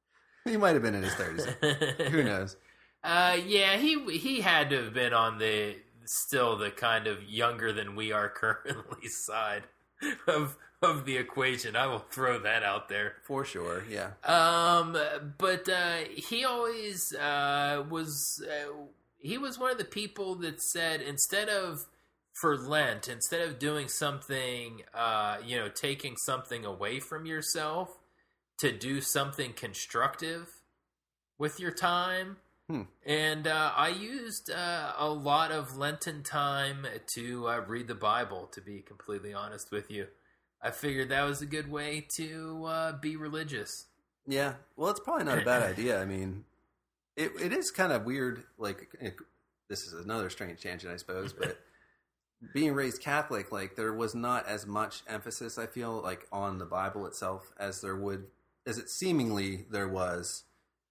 He might have been in his thirties. Who knows? Uh, yeah, he he had to have been on the still the kind of younger than we are currently side of of the equation. I will throw that out there. For sure. Yeah. Um, but uh, he always uh, was. Uh, he was one of the people that said instead of for Lent, instead of doing something, uh, you know, taking something away from yourself, to do something constructive with your time. Hmm. And uh, I used uh, a lot of Lenten time to uh, read the Bible, to be completely honest with you. I figured that was a good way to uh, be religious. Yeah. Well, it's probably not a bad idea. I mean, it it is kind of weird. Like, it, this is another strange tangent, I suppose, but being raised Catholic, like, there was not as much emphasis, I feel, like, on the Bible itself as there would, as it seemingly there was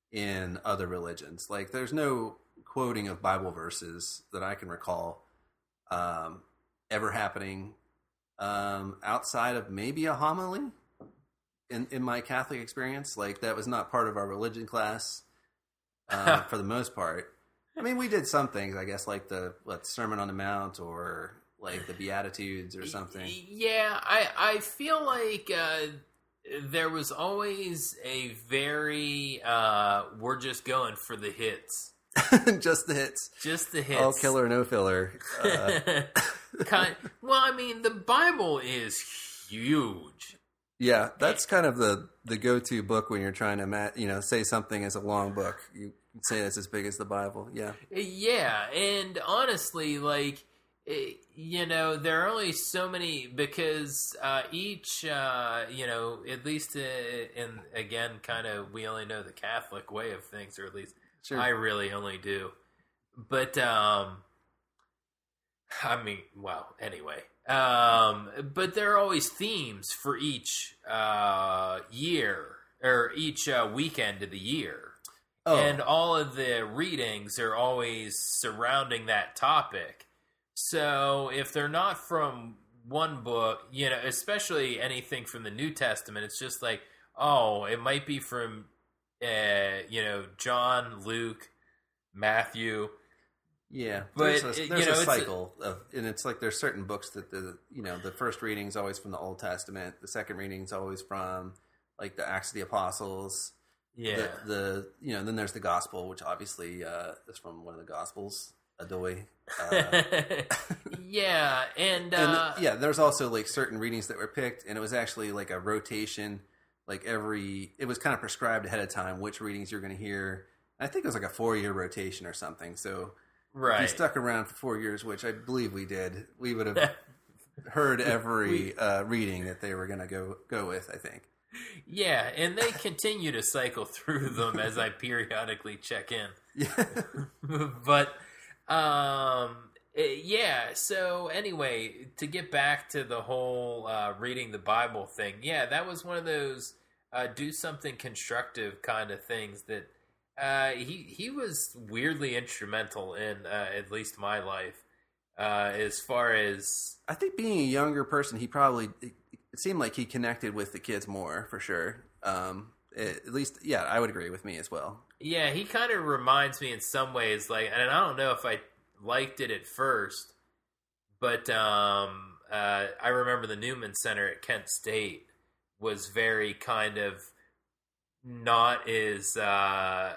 in other religions. Like, there's no quoting of Bible verses that I can recall um, ever happening um, outside of maybe a homily in, in my Catholic experience. Like, that was not part of our religion class uh, for the most part. I mean, we did some things, I guess, like the what, Sermon on the Mount or like the Beatitudes or something. Yeah, I, I feel like uh, there was always a very, uh, we're just going for the hits. Just the hits. Just the hits. All killer, no filler. Uh, kind, well, I mean, the Bible is huge. Yeah, that's kind of the, the go-to book when you're trying to, ma- you know, say something is a long book. You say it's as big as the Bible. Yeah. Yeah, and honestly, like, it, you know, there are only so many, because uh, each, uh, you know, at least uh, in, again, kind of, we only know the Catholic way of things, or at least Sure. I really only do. But, um, I mean, well, anyway. Um, but there are always themes for each uh, year, or each uh, weekend of the year. Oh. And all of the readings are always surrounding that topic. So if they're not from one book, you know, especially anything from the New Testament, it's just like, oh, it might be from, uh, you know, John, Luke, Matthew. Yeah, But, there's a, it- there's you know, a it's a- cycle of, and it's like there's certain books that the you know the first reading is always from the Old Testament, the second reading is always from like the Acts of the Apostles. Yeah. The, the you know then there's the Gospel, which obviously uh, is from one of the Gospels, Adoy. Uh, yeah, and, uh, and yeah, there's also like certain readings that were picked, and it was actually like a rotation. Like every, it was kind of prescribed ahead of time which readings you're going to hear. I think it was like a four year rotation or something. So. right. If you stuck around for four years, which I believe we did, we would have heard every We- uh, reading that they were going to go go with, I think. Yeah, and they continue to cycle through them as I periodically check in. Yeah. But, um, eh, yeah, so anyway, to get back to the whole uh, reading the Bible thing, yeah, that was one of those uh, do something constructive kind of things that uh, he, he was weirdly instrumental in uh, at least my life uh, as far as... I think being a younger person, he probably, it, it seemed like he connected with the kids more, for sure. Um, it- at least, yeah, I would agree with me as well. Yeah, he kind of reminds me in some ways, like, and I don't know if I liked it at first, but um, uh, I remember the Newman Center at Kent State was very kind of not as uh,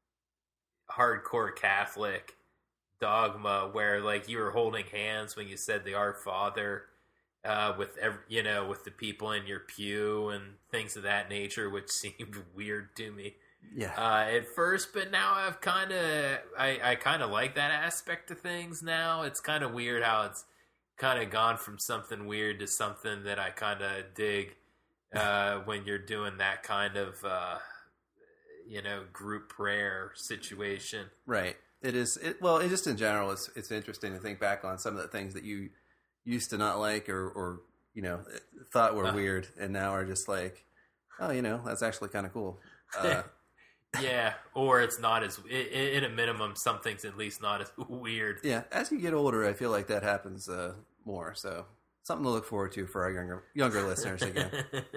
hardcore Catholic dogma, where like you were holding hands when you said the Our Father uh, with every, you know, with the people in your pew and things of that nature, which seemed weird to me. Yeah. Uh, at first, but now I've kind of I, I kind of like that aspect of things now. It's kind of weird how it's kind of gone from something weird to something that I kind of dig uh, when you're doing that kind of uh, you know group prayer situation. Right. It is. It, well, it just in general, it's it's interesting to think back on some of the things that you used to not like or, or you know thought were Uh. weird, and now are just like, oh, you know, that's actually kind of cool. Uh, Yeah, or it's not as i- i- at a minimum, something's at least not as weird. yeah, as you get older, I feel like that happens uh, more. So something to look forward to for our younger younger listeners again.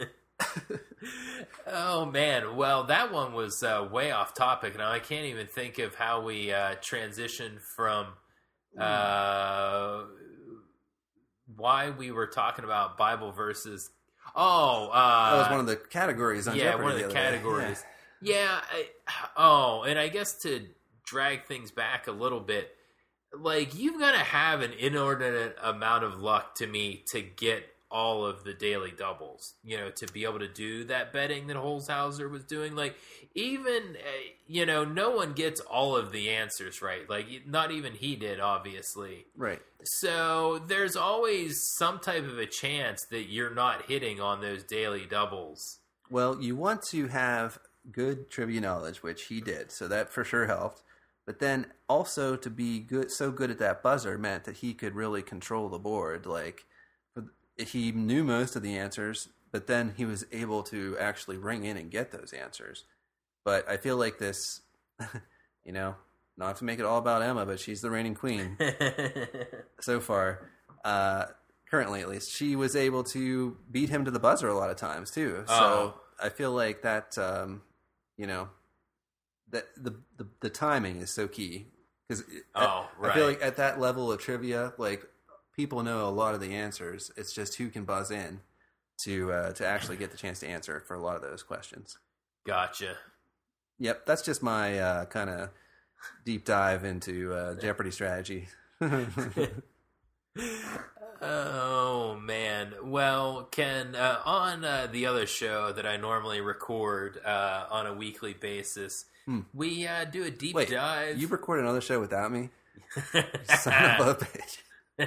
Oh man, well that one was uh, way off topic. Now I can't even think of how we uh, transitioned from uh, why we were talking about Bible verses. Oh, uh, That was one of the categories on yeah, Jeopardy one of the the other day. categories. Yeah. I, oh, and I guess to drag things back a little bit, like you've got to have an inordinate amount of luck to me to get all of the daily doubles. You know, to be able to do that betting that Holzhauser was doing. Like even uh, you know, no one gets all of the answers right. Like not even he did, obviously. Right. So there's always some type of a chance that you're not hitting on those daily doubles. Well, you want to have good trivia knowledge, which he did, so that for sure helped. But then also to be good, so good at that buzzer meant that he could really control the board. Like he knew most of the answers, but then he was able to actually ring in and get those answers. But I feel like this, you know, not to make it all about Emma, but she's the reigning queen so far. Uh, currently, at least, she was able to beat him to the buzzer a lot of times too. So Oh. I feel like that, um, you know, that the, the the timing is so key because Oh, I feel right. like at that level of trivia, like people know a lot of the answers. It's just who can buzz in to uh, to actually get the chance to answer for a lot of those questions. Gotcha. Yep, that's just my uh, kind of deep dive into uh, Jeopardy strategy. Oh man! Well, Ken, uh, on uh, the other show that I normally record uh, on a weekly basis, hmm. we uh, do a deep Wait, dive. You record another show without me? Son of a bitch.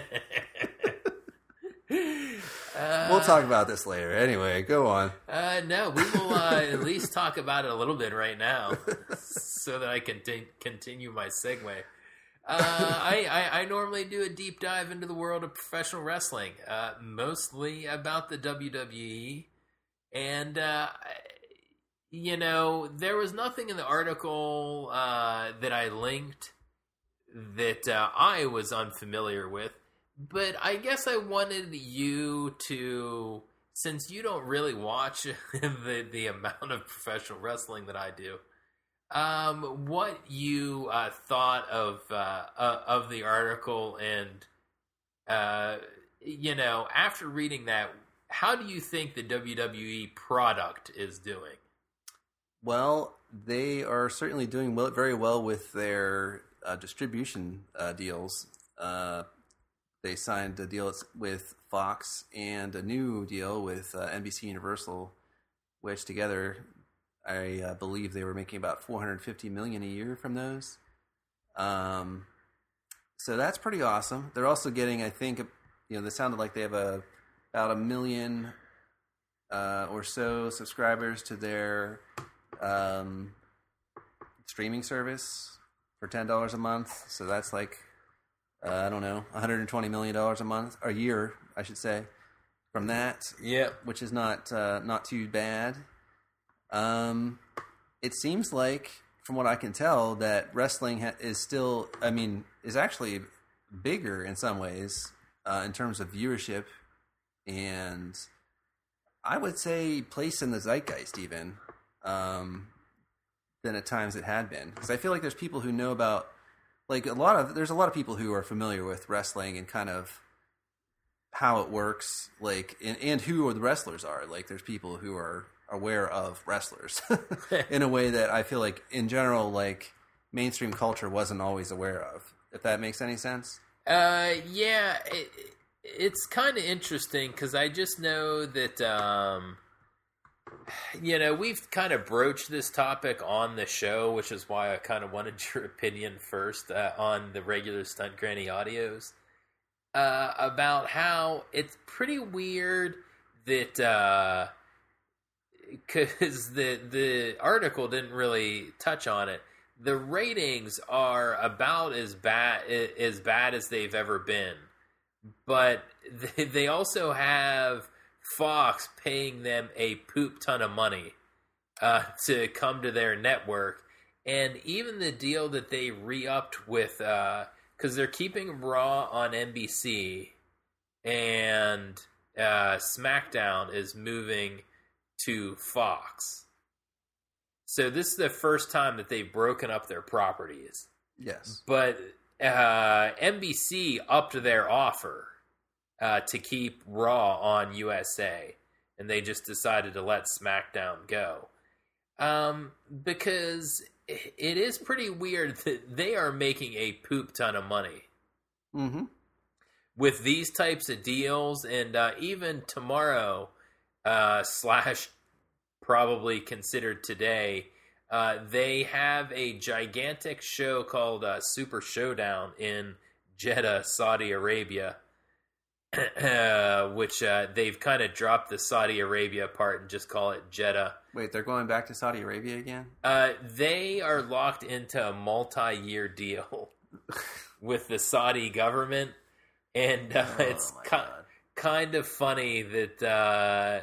Uh, we'll talk about this later. Anyway, go on. Uh, no, we will uh, at least talk about it a little bit right now, so that I can t- continue my segue. Uh, I, I, I normally do a deep dive into the world of professional wrestling, uh, mostly about the W W E, and uh, you know, there was nothing in the article uh, that I linked that uh, I was unfamiliar with. But I guess I wanted you to, since you don't really watch the, the amount of professional wrestling that I do, um, what you uh, thought of uh, uh, of the article, and uh, you know, after reading that, how do you think the W W E product is doing? Well, they are certainly doing well, very well with their uh, distribution uh, deals. Uh, They signed a deal with Fox and a new deal with uh, N B C Universal, which together, I uh, believe they were making about four hundred fifty million dollars a year from those. Um, so that's pretty awesome. They're also getting, I think, you know, they sounded like they have a about a million uh, or so subscribers to their um, streaming service for ten dollars a month. So that's like, Uh, I don't know, one hundred twenty million dollars a month, a year, I should say, from that. Yeah, which is not uh, not too bad. Um, it seems like, from what I can tell, that wrestling ha- is still, I mean, is actually bigger in some ways uh, in terms of viewership, and I would say place in the zeitgeist even um, than at times it had been, because I feel like there's people who know about. Like a lot of, there's a lot of people who are familiar with wrestling and kind of how it works, like, and, and who the wrestlers are. Like, there's people who are aware of wrestlers in a way that I feel like, in general, like, mainstream culture wasn't always aware of. If that makes any sense. Uh, yeah, it, it's kind of interesting because I just know that, um, you know, we've kind of broached this topic on the show, which is why I kind of wanted your opinion first uh, on the regular Stunt Granny audios, uh, about how it's pretty weird that, uh, because the, the article didn't really touch on it, the ratings are about as bad, as bad as they've ever been, but they, they also have Fox paying them a poop ton of money uh, to come to their network. And even the deal that they re-upped with, because uh, they're keeping Raw on N B C, and uh, SmackDown is moving to Fox. So this is the first time that they've broken up their properties. Yes. But uh, N B C upped their offer Uh, to keep Raw on U S A, and they just decided to let SmackDown go. Um, because it is pretty weird that they are making a poop ton of money mm-hmm. with these types of deals, and uh, even tomorrow, uh, slash probably considered today, uh, they have a gigantic show called uh, Super Showdown in Jeddah, Saudi Arabia. Uh, which uh, they've kind of dropped the Saudi Arabia part and just call it Jeddah. Wait, they're going back to Saudi Arabia again? Uh, they are locked into a multi-year deal with the Saudi government, and uh, oh, it's ki- kind of funny that uh,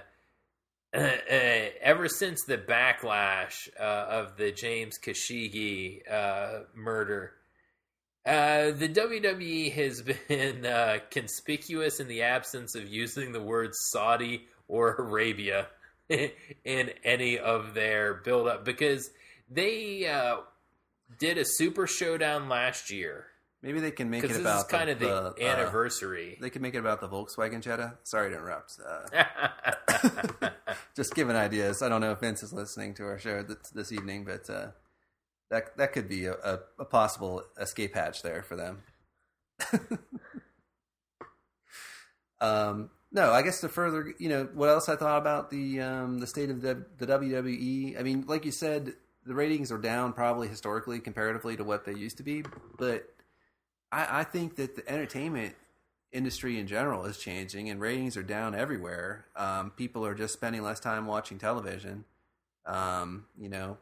ever since the backlash uh, of the James Khashoggi uh, murder, Uh, the W W E has been uh, conspicuous in the absence of using the words Saudi or Arabia in any of their build-up, because they uh, did a Super Showdown last year. Maybe they can make it this about is kind the, of the the anniversary. Uh, they can make it about the Volkswagen Jetta. Sorry to interrupt. Uh, just giving ideas. I don't know if Vince is listening to our show this, this evening, but uh, that that could be a, a, a possible escape hatch there for them. Um, no, I guess to further, you know, what else I thought about the um, the state of the, the W W E. I mean, like you said, the ratings are down probably historically comparatively to what they used to be, but I, I think that the entertainment industry in general is changing, and ratings are down everywhere. Um, people are just spending less time watching television. Um, you know,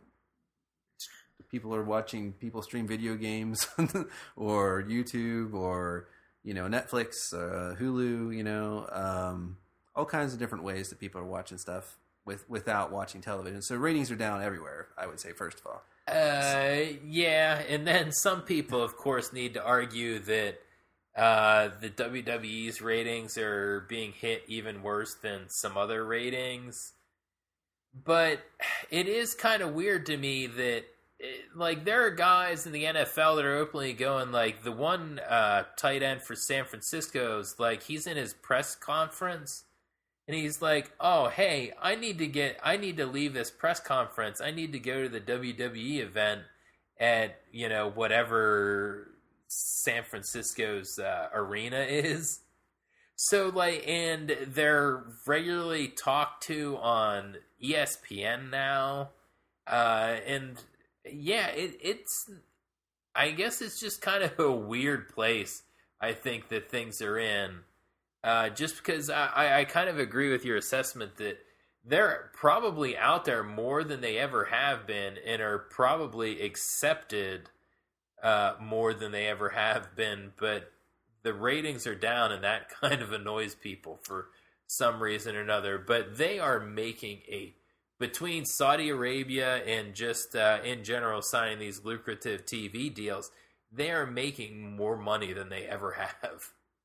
people are watching people stream video games or YouTube or, you know, Netflix, uh, Hulu, you know, um, all kinds of different ways that people are watching stuff with without watching television. So ratings are down everywhere, I would say, first of all. Uh, yeah, and then some people, of course, need to argue that uh, the W W E's ratings are being hit even worse than some other ratings. But it is kind of weird to me that, like, there are guys in the N F L that are openly going, like, the one uh, tight end for San Francisco's, like, he's in his press conference, and he's like, oh, hey, I need to get, I need to leave this press conference. I need to go to the W W E event at, you know, whatever San Francisco's uh, arena is. So, like, and they're regularly talked to on E S P N now. Uh, and, yeah, it, it's, I guess it's just kind of a weird place, I think, that things are in. Uh, just because I, I, I kind of agree with your assessment that they're probably out there more than they ever have been and are probably accepted uh, more than they ever have been. But the ratings are down, and that kind of annoys people for some reason or another. But they are making a, between Saudi Arabia and just uh, in general signing these lucrative T V deals, they are making more money than they ever have.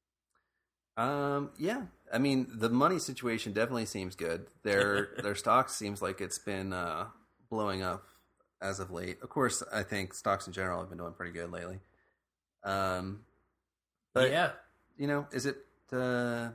Um, yeah, I mean, the money situation definitely seems good. Their their stock seems like it's been uh, blowing up as of late. Of course, I think stocks in general have been doing pretty good lately. Um, but yeah, you know, is it? Uh,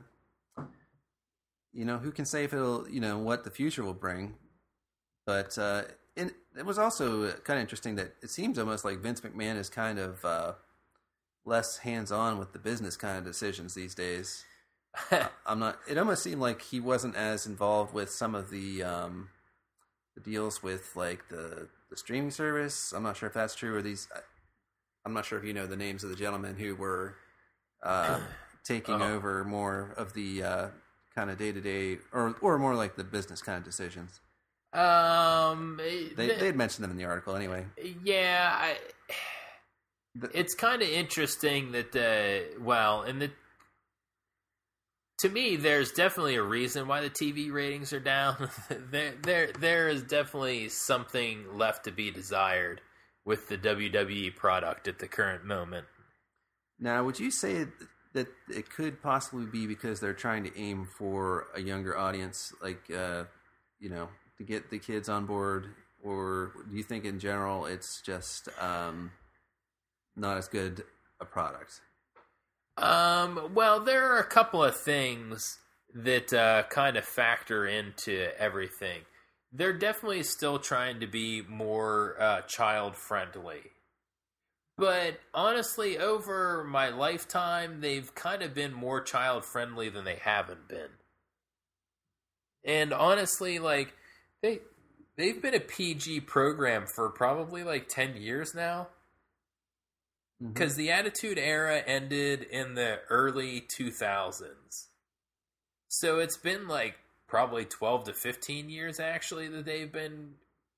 you know, who can say if it'll? You know, what the future will bring. But uh, it, it was also kind of interesting that it seems almost like Vince McMahon is kind of uh, less hands-on with the business kind of decisions these days. I'm not. It almost seemed like he wasn't as involved with some of the um, the deals with like the the streaming service. I'm not sure if that's true or these. I'm not sure if you know the names of the gentlemen who were uh, taking uh-huh. over more of the uh, kind of day-to-day or or more like the business kind of decisions. Um, they they had mentioned them in the article anyway. Yeah, I, it's kind of interesting that the well, and the to me, there's definitely a reason why the T V ratings are down. there, there, there is definitely something left to be desired with the W W E product at the current moment. Now, would you say that it could possibly be because they're trying to aim for a younger audience, like uh, you know? To get the kids on board, or do you think in general it's just um, not as good a product? Um, well, there are a couple of things that uh, kind of factor into everything. They're definitely still trying to be more uh, child-friendly. But honestly, over my lifetime, they've kind of been more child-friendly than they haven't been. And honestly, like, They, they've been a P G program for probably like ten years now. Because mm-hmm. the Attitude Era ended in the early two thousands. So it's been like probably twelve to fifteen years actually that they've been...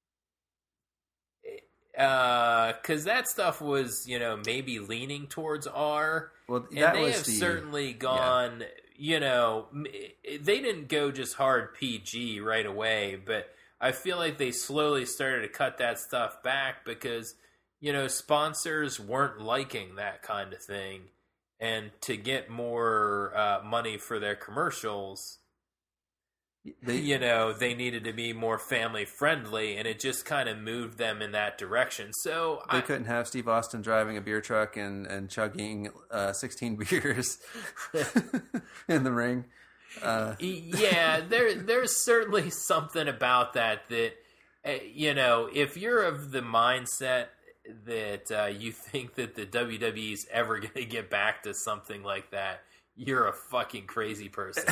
Because uh, that stuff was, you know, maybe leaning towards R. Well, and they have the, certainly gone... Yeah. You know, they didn't go just hard P G right away, but I feel like they slowly started to cut that stuff back because, you know, sponsors weren't liking that kind of thing. And to get more uh, money for their commercials, they, you know, they needed to be more family friendly, and it just kind of moved them in that direction. So they I, couldn't have Steve Austin driving a beer truck and, and chugging uh, sixteen beers in the ring. Uh. Yeah, there there's certainly something about that that, uh, you know, if you're of the mindset that uh, you think that the W W E is ever going to get back to something like that, you're a fucking crazy person.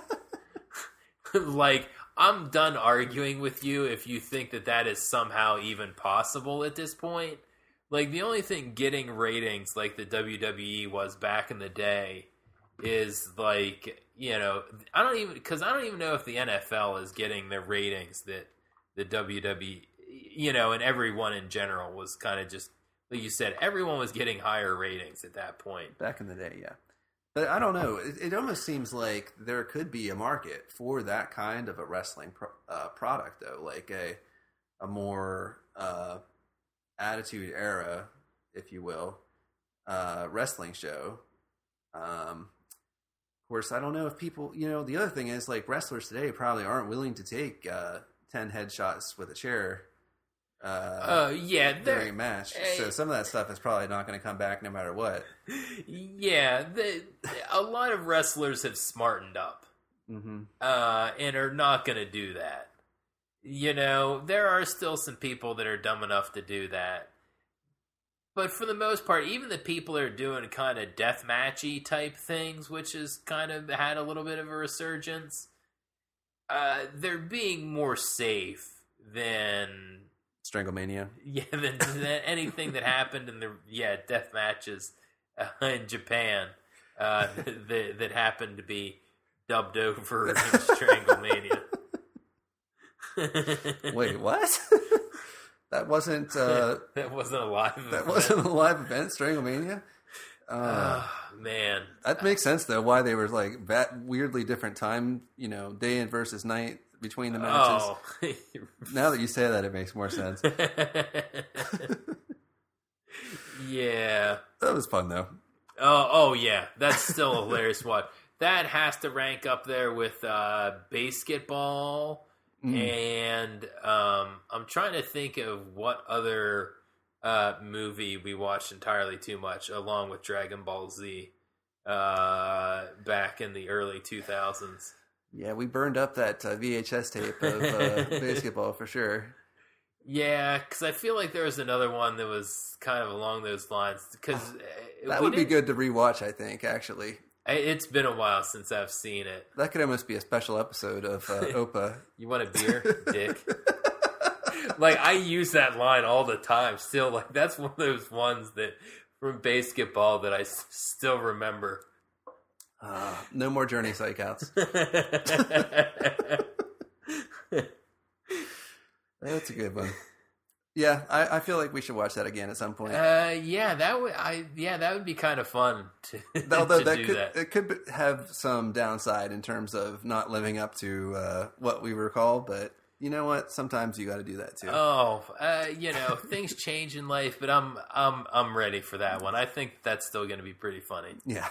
Like, I'm done arguing with you if you think that that is somehow even possible at this point. Like, the only thing getting ratings like the W W E was back in the day is, like, you know, I don't even, because I don't even know if the N F L is getting the ratings that the W W E, you know, and everyone in general was kind of just, like you said, everyone was getting higher ratings at that point. Back in the day, yeah. But I don't know. It, it almost seems like there could be a market for that kind of a wrestling pro, uh, product, though, like a a more uh, attitude era, if you will, uh, wrestling show. Um, of course, I don't know if people, you know, the other thing is, like, wrestlers today probably aren't willing to take uh, ten headshots with a chair. Uh, uh, yeah, during a match. Uh, so some of that stuff is probably not going to come back no matter what. Yeah, the, a lot of wrestlers have smartened up, mm-hmm. uh, and are not going to do that. You know, there are still some people that are dumb enough to do that. But for the most part, even the people that are doing kind of deathmatchy type things, which has kind of had a little bit of a resurgence, uh, they're being more safe than... Stranglemania. Yeah, than, than anything that happened in the, yeah, death matches uh, in Japan uh, that, that happened to be dubbed over in Stranglemania. Wait, what? That wasn't uh, that wasn't a live that event. wasn't a live event, Stranglemania? Uh, oh, man. That makes sense, though, why they were like that weirdly different time, you know, day in versus night between the matches. Oh. Now that you say that, it makes more sense. Yeah. That was fun, though. Oh, oh yeah. That's still a hilarious one. That has to rank up there with uh, basketball. Mm. And um, I'm trying to think of what other uh, movie we watched entirely too much, along with Dragon Ball Z uh, back in the early two thousands. Yeah, we burned up that uh, V H S tape of uh, basketball for sure. Yeah, because I feel like there was another one that was kind of along those lines. Because that would be good to rewatch, I think, actually. It's been a while since I've seen it. That could almost be a special episode of uh, Opa. You want a beer, dick? Like, I use that line all the time still. Like, that's one of those ones that from basketball that I s- still remember. Uh, no more Journey psychouts. That's a good one. Yeah, I, I feel like we should watch that again at some point. Uh, yeah, that would I yeah that would be kind of fun to, Although to that do could that. It could have some downside in terms of not living up to uh, what we recall, but you know what? Sometimes you got to do that too. Oh, uh, you know, things change in life, but I'm I'm I'm ready for that one. I think that's still going to be pretty funny. Yeah.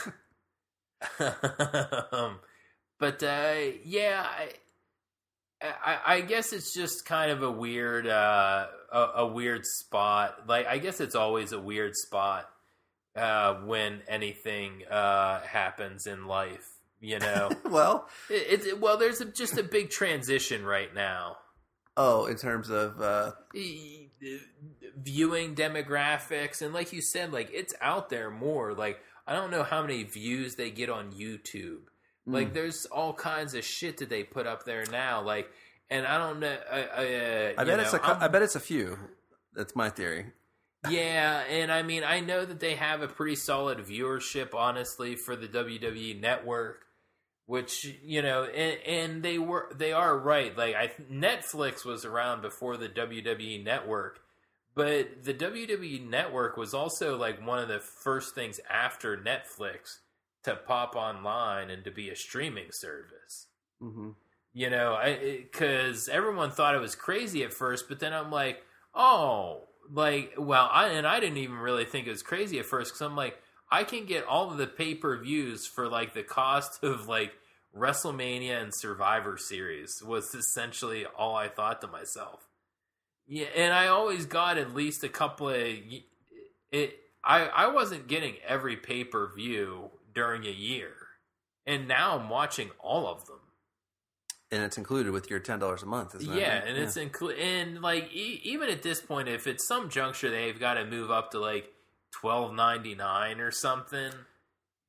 um, but uh, yeah. I, I, I guess it's just kind of a weird, uh, a, a weird spot. Like, I guess it's always a weird spot uh, when anything uh, happens in life. You know, well, it, it's well, there's a, just a big transition right now. Oh, in terms of uh... viewing demographics, and like you said, like it's out there more. Like, I don't know how many views they get on YouTube. Like, mm. there's all kinds of shit that they put up there now. Like, and I don't know. Uh, uh, I bet know, it's a. I bet it's a few. That's my theory. Yeah, and I mean, I know that they have a pretty solid viewership, honestly, for the W W E Network. Which, you know, and, and they were they are right. Like, I Netflix was around before the W W E Network, but the W W E Network was also like one of the first things after Netflix to pop online and to be a streaming service. Mm-hmm. You know, because everyone thought it was crazy at first, but then I'm like, oh, like, well, I and I didn't even really think it was crazy at first, because I'm like, I can get all of the pay-per-views for like the cost of like WrestleMania and Survivor Series was essentially all I thought to myself. Yeah, and I always got at least a couple of it. I I wasn't getting every pay-per-view during a year, and now I'm watching all of them. And it's included with your ten dollars a month, isn't it? Yeah, and yeah. it's included. And like e- even at this point, if it's some juncture, they've got to move up to like twelve ninety nine or something.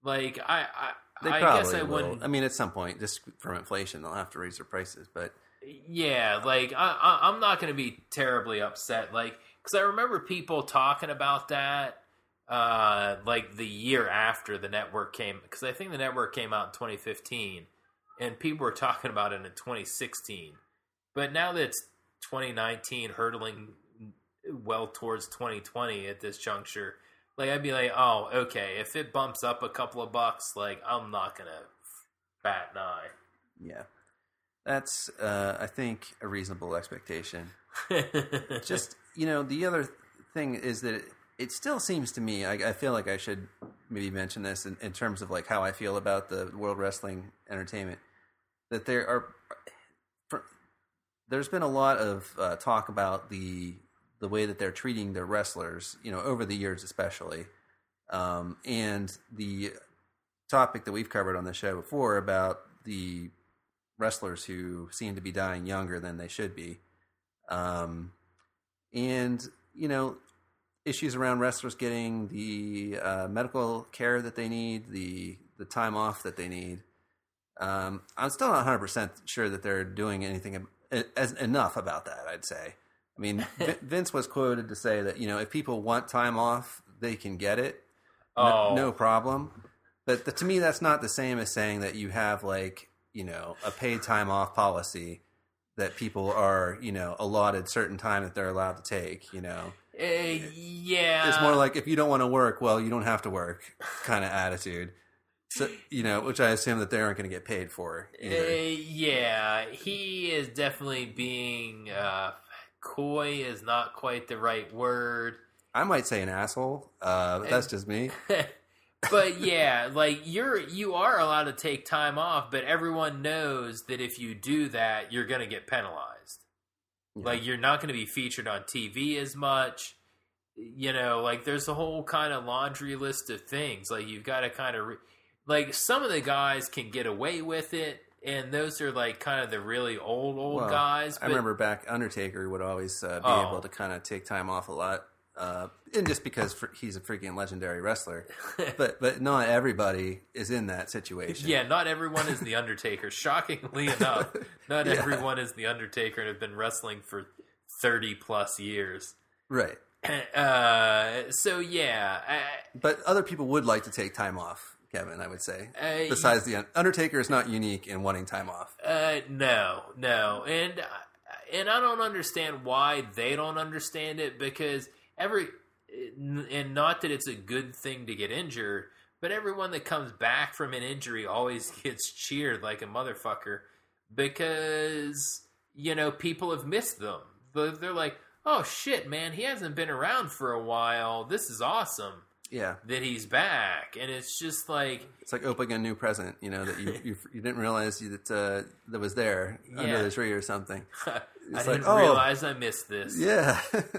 Like I, I, They I probably guess I will. wouldn't. I mean, at some point, just from inflation, they'll have to raise their prices. But Yeah, like I, I, I'm not going to be terribly upset. Like, because I remember people talking about that, uh, like the year after the network came. Because I think the network came out in twenty fifteen, and people were talking about it in twenty sixteen. But now that it's twenty nineteen, hurtling well towards twenty twenty at this juncture, like I'd be like, oh, okay, if it bumps up a couple of bucks, like I'm not gonna bat an eye. yeah, that's uh, I think a reasonable expectation. Just, you know, the other thing is that it, it still seems to me, I, I feel like I should maybe mention this in, in terms of like how I feel about the World Wrestling Entertainment, that there are, for, there's been a lot of uh, talk about the the way that they're treating their wrestlers, you know, over the years especially, um, and the topic that we've covered on the show before about the wrestlers who seem to be dying younger than they should be. Um, and, you know, issues around wrestlers getting the uh, medical care that they need, the the time off that they need. Um, I'm still not one hundred percent sure that they're doing anything as enough about that, I'd say. I mean, Vince was quoted to say that, you know, if people want time off, they can get it. No, Oh. no problem. But the, to me, that's not the same as saying that you have, like, you know, a paid time off policy that people are, you know, allotted certain time that they're allowed to take, you know. Uh, yeah. It's more like if you don't want to work, well, you don't have to work kind of attitude. So, you know, which I assume that they aren't going to get paid for either. Uh, yeah, he is definitely being uh, coy is not quite the right word. I might say an asshole, uh, but that's just me. But yeah, like you're you are allowed to take time off, but everyone knows that if you do that, you're going to get penalized. Yeah. Like you're not going to be featured on T V as much. You know, like there's a whole kind of laundry list of things. Like you've got to kind of re- like some of the guys can get away with it, and those are like kind of the really old old Well, guys. I remember back Undertaker would always uh, be Oh. able to kind of take time off a lot, uh, and just because fr- he's a freaking legendary wrestler. but but not everybody is in that situation. Yeah, not everyone is the Undertaker. Shockingly enough, not Yeah. everyone is the Undertaker and have been wrestling for thirty plus years. Right. Uh, so yeah, I, But other people would like to take time off, Kevin, I would say. Uh, Besides the Undertaker is not unique in wanting time off. uh, no, no, and and I don't understand why they don't understand it because every and not that it's a good thing to get injured, but everyone that comes back from an injury always gets cheered like a motherfucker because you know people have missed them. They're they're like, oh shit, man, he hasn't been around for a while. This is awesome Yeah. that he's back, and it's just like, It's like opening a new present, you know, that you you, you didn't realize that uh, that was there under Yeah. the tree or something. I It's didn't like, oh. realize I missed this. Yeah.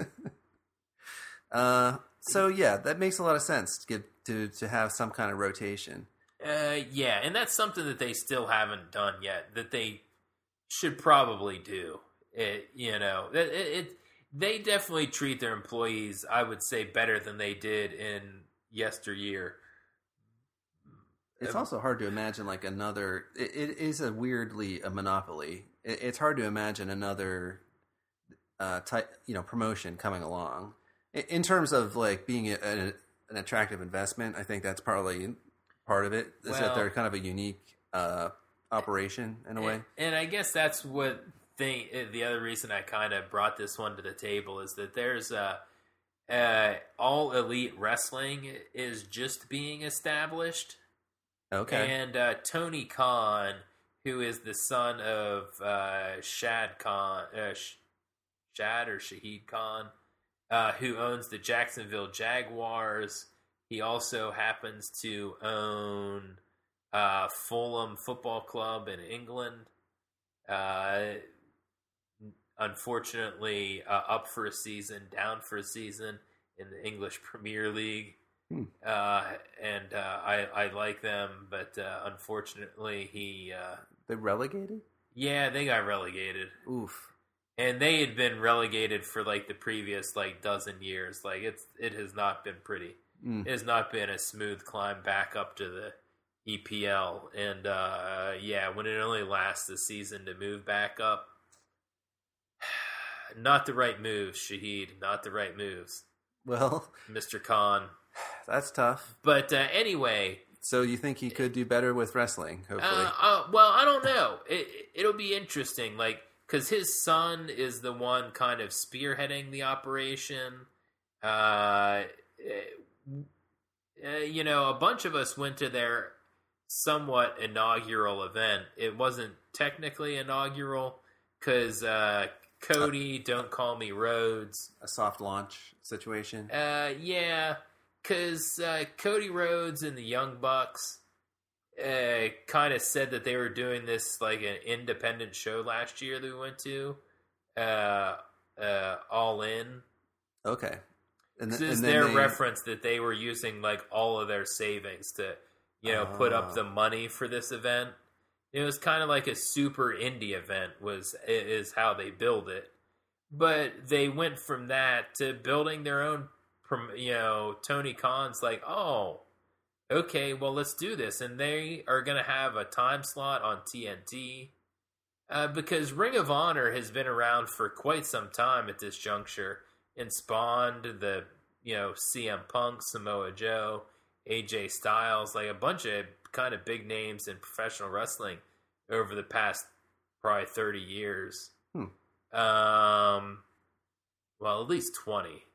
uh, so yeah, that makes a lot of sense to get to to have some kind of rotation. Uh, yeah, and that's something that they still haven't done yet. That they should probably do. It, you know, it, it, it they definitely treat their employees, I would say, better than they did in yesteryear. It's Um, also hard to imagine like another. It, it is a weirdly a monopoly. It, it's hard to imagine another uh, type, you know, promotion coming along. In, in terms of like being a, a, an attractive investment, I think that's probably part of it. Is that Well- they're kind of a unique uh, operation in a way. And, and I guess that's what thing. The other reason I kind of brought this one to the table is that there's a. Uh, all elite wrestling is just being established. Okay. And uh, Tony Khan, who is the son of uh, Shad Khan, uh, Sh- Shad or Shahid Khan, uh, who owns the Jacksonville Jaguars. He also happens to own uh, Fulham Football Club in England. Uh, unfortunately, uh, up for a season, down for a season in the English Premier League. Hmm. Uh, and uh, I, I like them, but uh, unfortunately, he, uh, They relegated? yeah, they got relegated, Oof. and they had been relegated for like the previous like dozen years. Like it's, it has not been pretty. mm. has not been a smooth climb back up to the E P L. And uh, yeah, when it only lasts the season to move back up, not the right moves, Shahid. Not the right moves. Well, Mister Khan. That's tough. But uh, anyway. So you think he could do better with wrestling, hopefully? Uh, uh, well, I don't know. It, it'll be interesting. Like, because his son is the one kind of spearheading the operation. Uh, uh, you know, a bunch of us went to their somewhat inaugural event. It wasn't technically inaugural because uh, Cody, uh, Don't Call Me Rhodes. A soft launch situation? Uh, yeah, because uh, Cody Rhodes and the Young Bucks uh, kind of said that they were doing this like an independent show last year that we went to, uh, uh, All In. Okay. And th- this is their they... reference that they were using like all of their savings to, you know, uh... put up the money for this event. It was kind of like a super indie event was is how they build it. But they went from that to building their own, you know, Tony Khan's like, oh, okay, well, let's do this. And they are going to have a time slot on T N T. Uh, because Ring of Honor has been around for quite some time at this juncture. And spawned the, you know, C M Punk, Samoa Joe, A J Styles, like a bunch of kind of big names in professional wrestling over the past probably thirty years. Hmm. Um, well, at least twenty.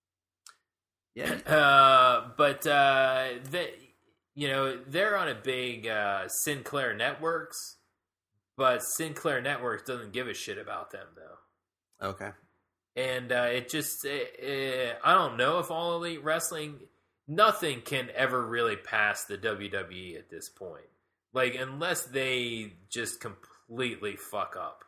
Yeah. Uh, but uh, they, you know, they're on a big uh, Sinclair Networks, but Sinclair Networks doesn't give a shit about them though. Okay. And uh, it just, it, it, I don't know if All Elite Wrestling, nothing can ever really pass the W W E at this point. Like, unless they just completely fuck up.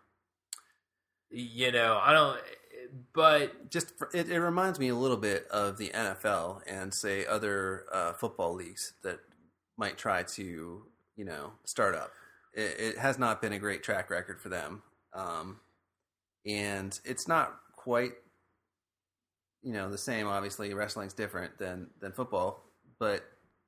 You know, I don't, but... Just, for, it, it reminds me a little bit of the N F L and, say, other uh, football leagues that might try to, you know, start up. It, it has not been a great track record for them. Um, and it's not quite, you know, the same. Obviously, wrestling's different than than football, but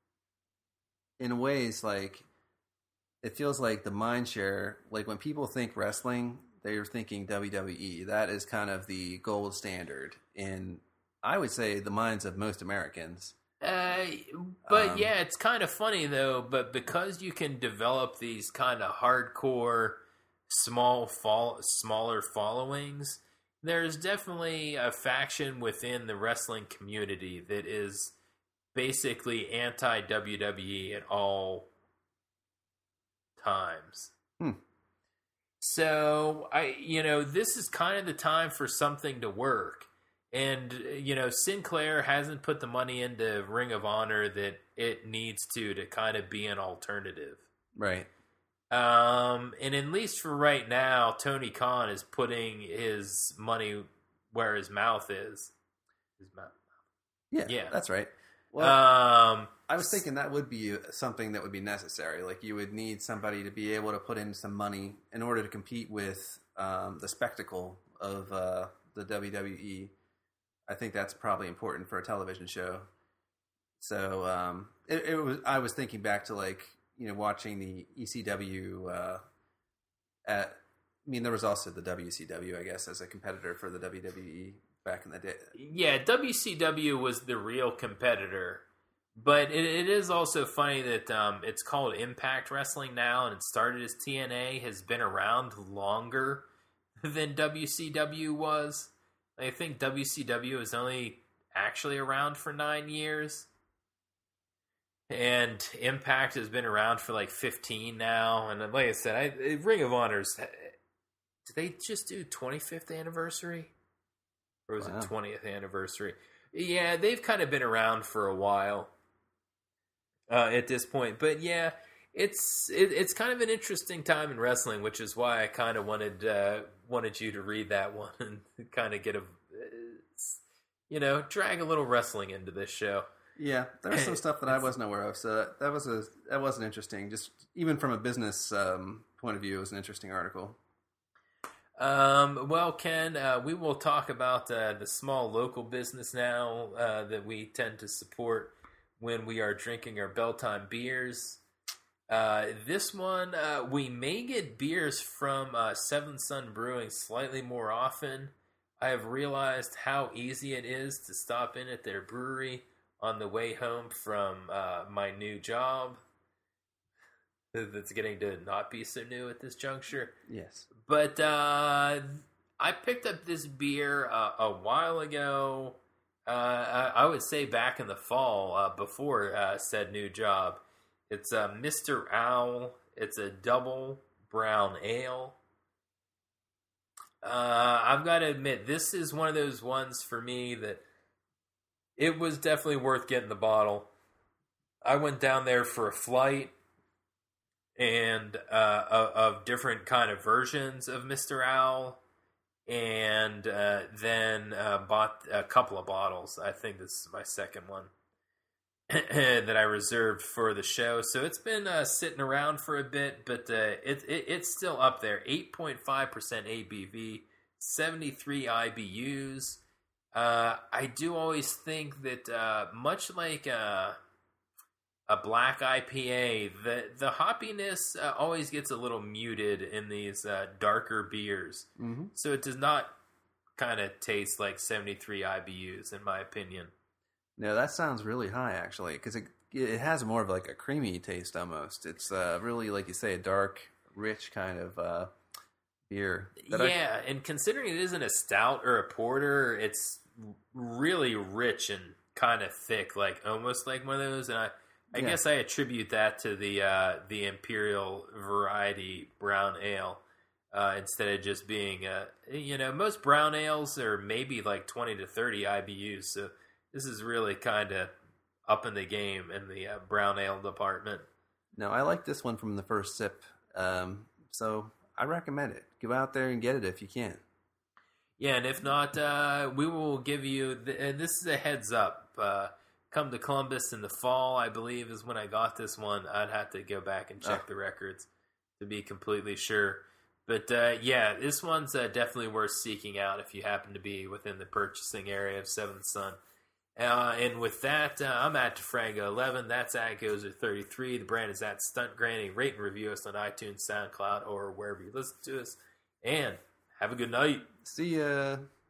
in ways, like it feels like the mind share. Like when people think wrestling, they're thinking W W E. That is kind of the gold standard in, I would say, the minds of most Americans. Uh, but um, yeah, it's kind of funny though. But because you can develop these kind of hardcore, small, fall, smaller followings. There's definitely a faction within the wrestling community that is basically anti-W W E at all times. Hmm. So, I, you know, this is kind of the time for something to work. And, you know, Sinclair hasn't put the money into Ring of Honor that it needs to to kind of be an alternative. Right. Um, and at least for right now, Tony Khan is putting his money where his mouth is. His mouth. Yeah, yeah, that's right. Well, um, I was thinking that would be something that would be necessary. Like you would need somebody to be able to put in some money in order to compete with um, the spectacle of uh, the W W E. I think that's probably important for a television show. So um, it, it was. I was thinking back to like. You know, watching the E C W uh, at, I mean, there was also the W C W, I guess, as a competitor for the W W E back in the day. Yeah, W C W was the real competitor, but it, it is also funny that um, it's called Impact Wrestling now, and it started as T N A, has been around longer than W C W was. I think W C W is only actually around for nine years. And Impact has been around for like fifteen now. And like I said, I, Ring of Honor's... Did they just do twenty-fifth anniversary? Or was wow. it twentieth anniversary? Yeah, they've kind of been around for a while uh, at this point. But yeah, it's it, it's kind of an interesting time in wrestling, which is why I kind of wanted uh, wanted you to read that one and kind of get a... You know, drag a little wrestling into this show. Yeah, there was some stuff that I wasn't aware of, so that, that was a that wasn't interesting. Just even from a business um, point of view, it was an interesting article. Um, well, Ken, uh, we will talk about uh, the small local business now uh, that we tend to support when we are drinking our Belltime beers. Uh, this one, uh, we may get beers from uh, Seventh Son Brewing slightly more often. I have realized how easy it is to stop in at their brewery on the way home from uh, my new job. That's getting to not be so new at this juncture. Yes. But uh, I picked up this beer uh, a while ago. Uh, I, I would say back in the fall uh, before uh, said new job. It's uh, Mister Owl. It's a double brown ale. Uh, I've got to admit, this is one of those ones for me that it was definitely worth getting the bottle. I went down there for a flight and uh, of, of different kind of versions of Mister Owl, and uh, then uh, bought a couple of bottles. I think this is my second one that I reserved for the show. So it's been uh, sitting around for a bit, but uh, it, it it's still up there. eight point five percent A B V, seventy-three I B Us. Uh, I do always think that uh, much like uh, a black I P A, the the hoppiness uh, always gets a little muted in these uh, darker beers. Mm-hmm. So it does not kind of taste like seventy-three I B Us, in my opinion. No, that sounds really high, actually, because it it has more of like a creamy taste almost. It's uh, really, like you say, a dark, rich kind of uh, beer. Yeah, I... and considering it isn't a stout or a porter, it's really rich and kind of thick, like almost like one of those. And I, I yeah. guess I attribute that to the uh, the Imperial Variety Brown Ale uh, instead of just being, uh, you know, most brown ales are maybe like twenty to thirty I B Us, so this is really kind of up in the game in the uh, brown ale department. No, I like this one from the first sip, um, so I recommend it. Go out there and get it if you can. Yeah, and if not, uh, we will give you, the, and this is a heads up, uh, come to Columbus in the fall, I believe is when I got this one. I'd have to go back and check oh. the records to be completely sure. But uh, yeah, this one's uh, definitely worth seeking out if you happen to be within the purchasing area of Seventh Son. Uh, and with that, uh, I'm at DeFrango eleven. That's at Gozer thirty-three. The brand is at Stunt Granny. Rate and review us on iTunes, SoundCloud, or wherever you listen to us. And have a good night. See ya.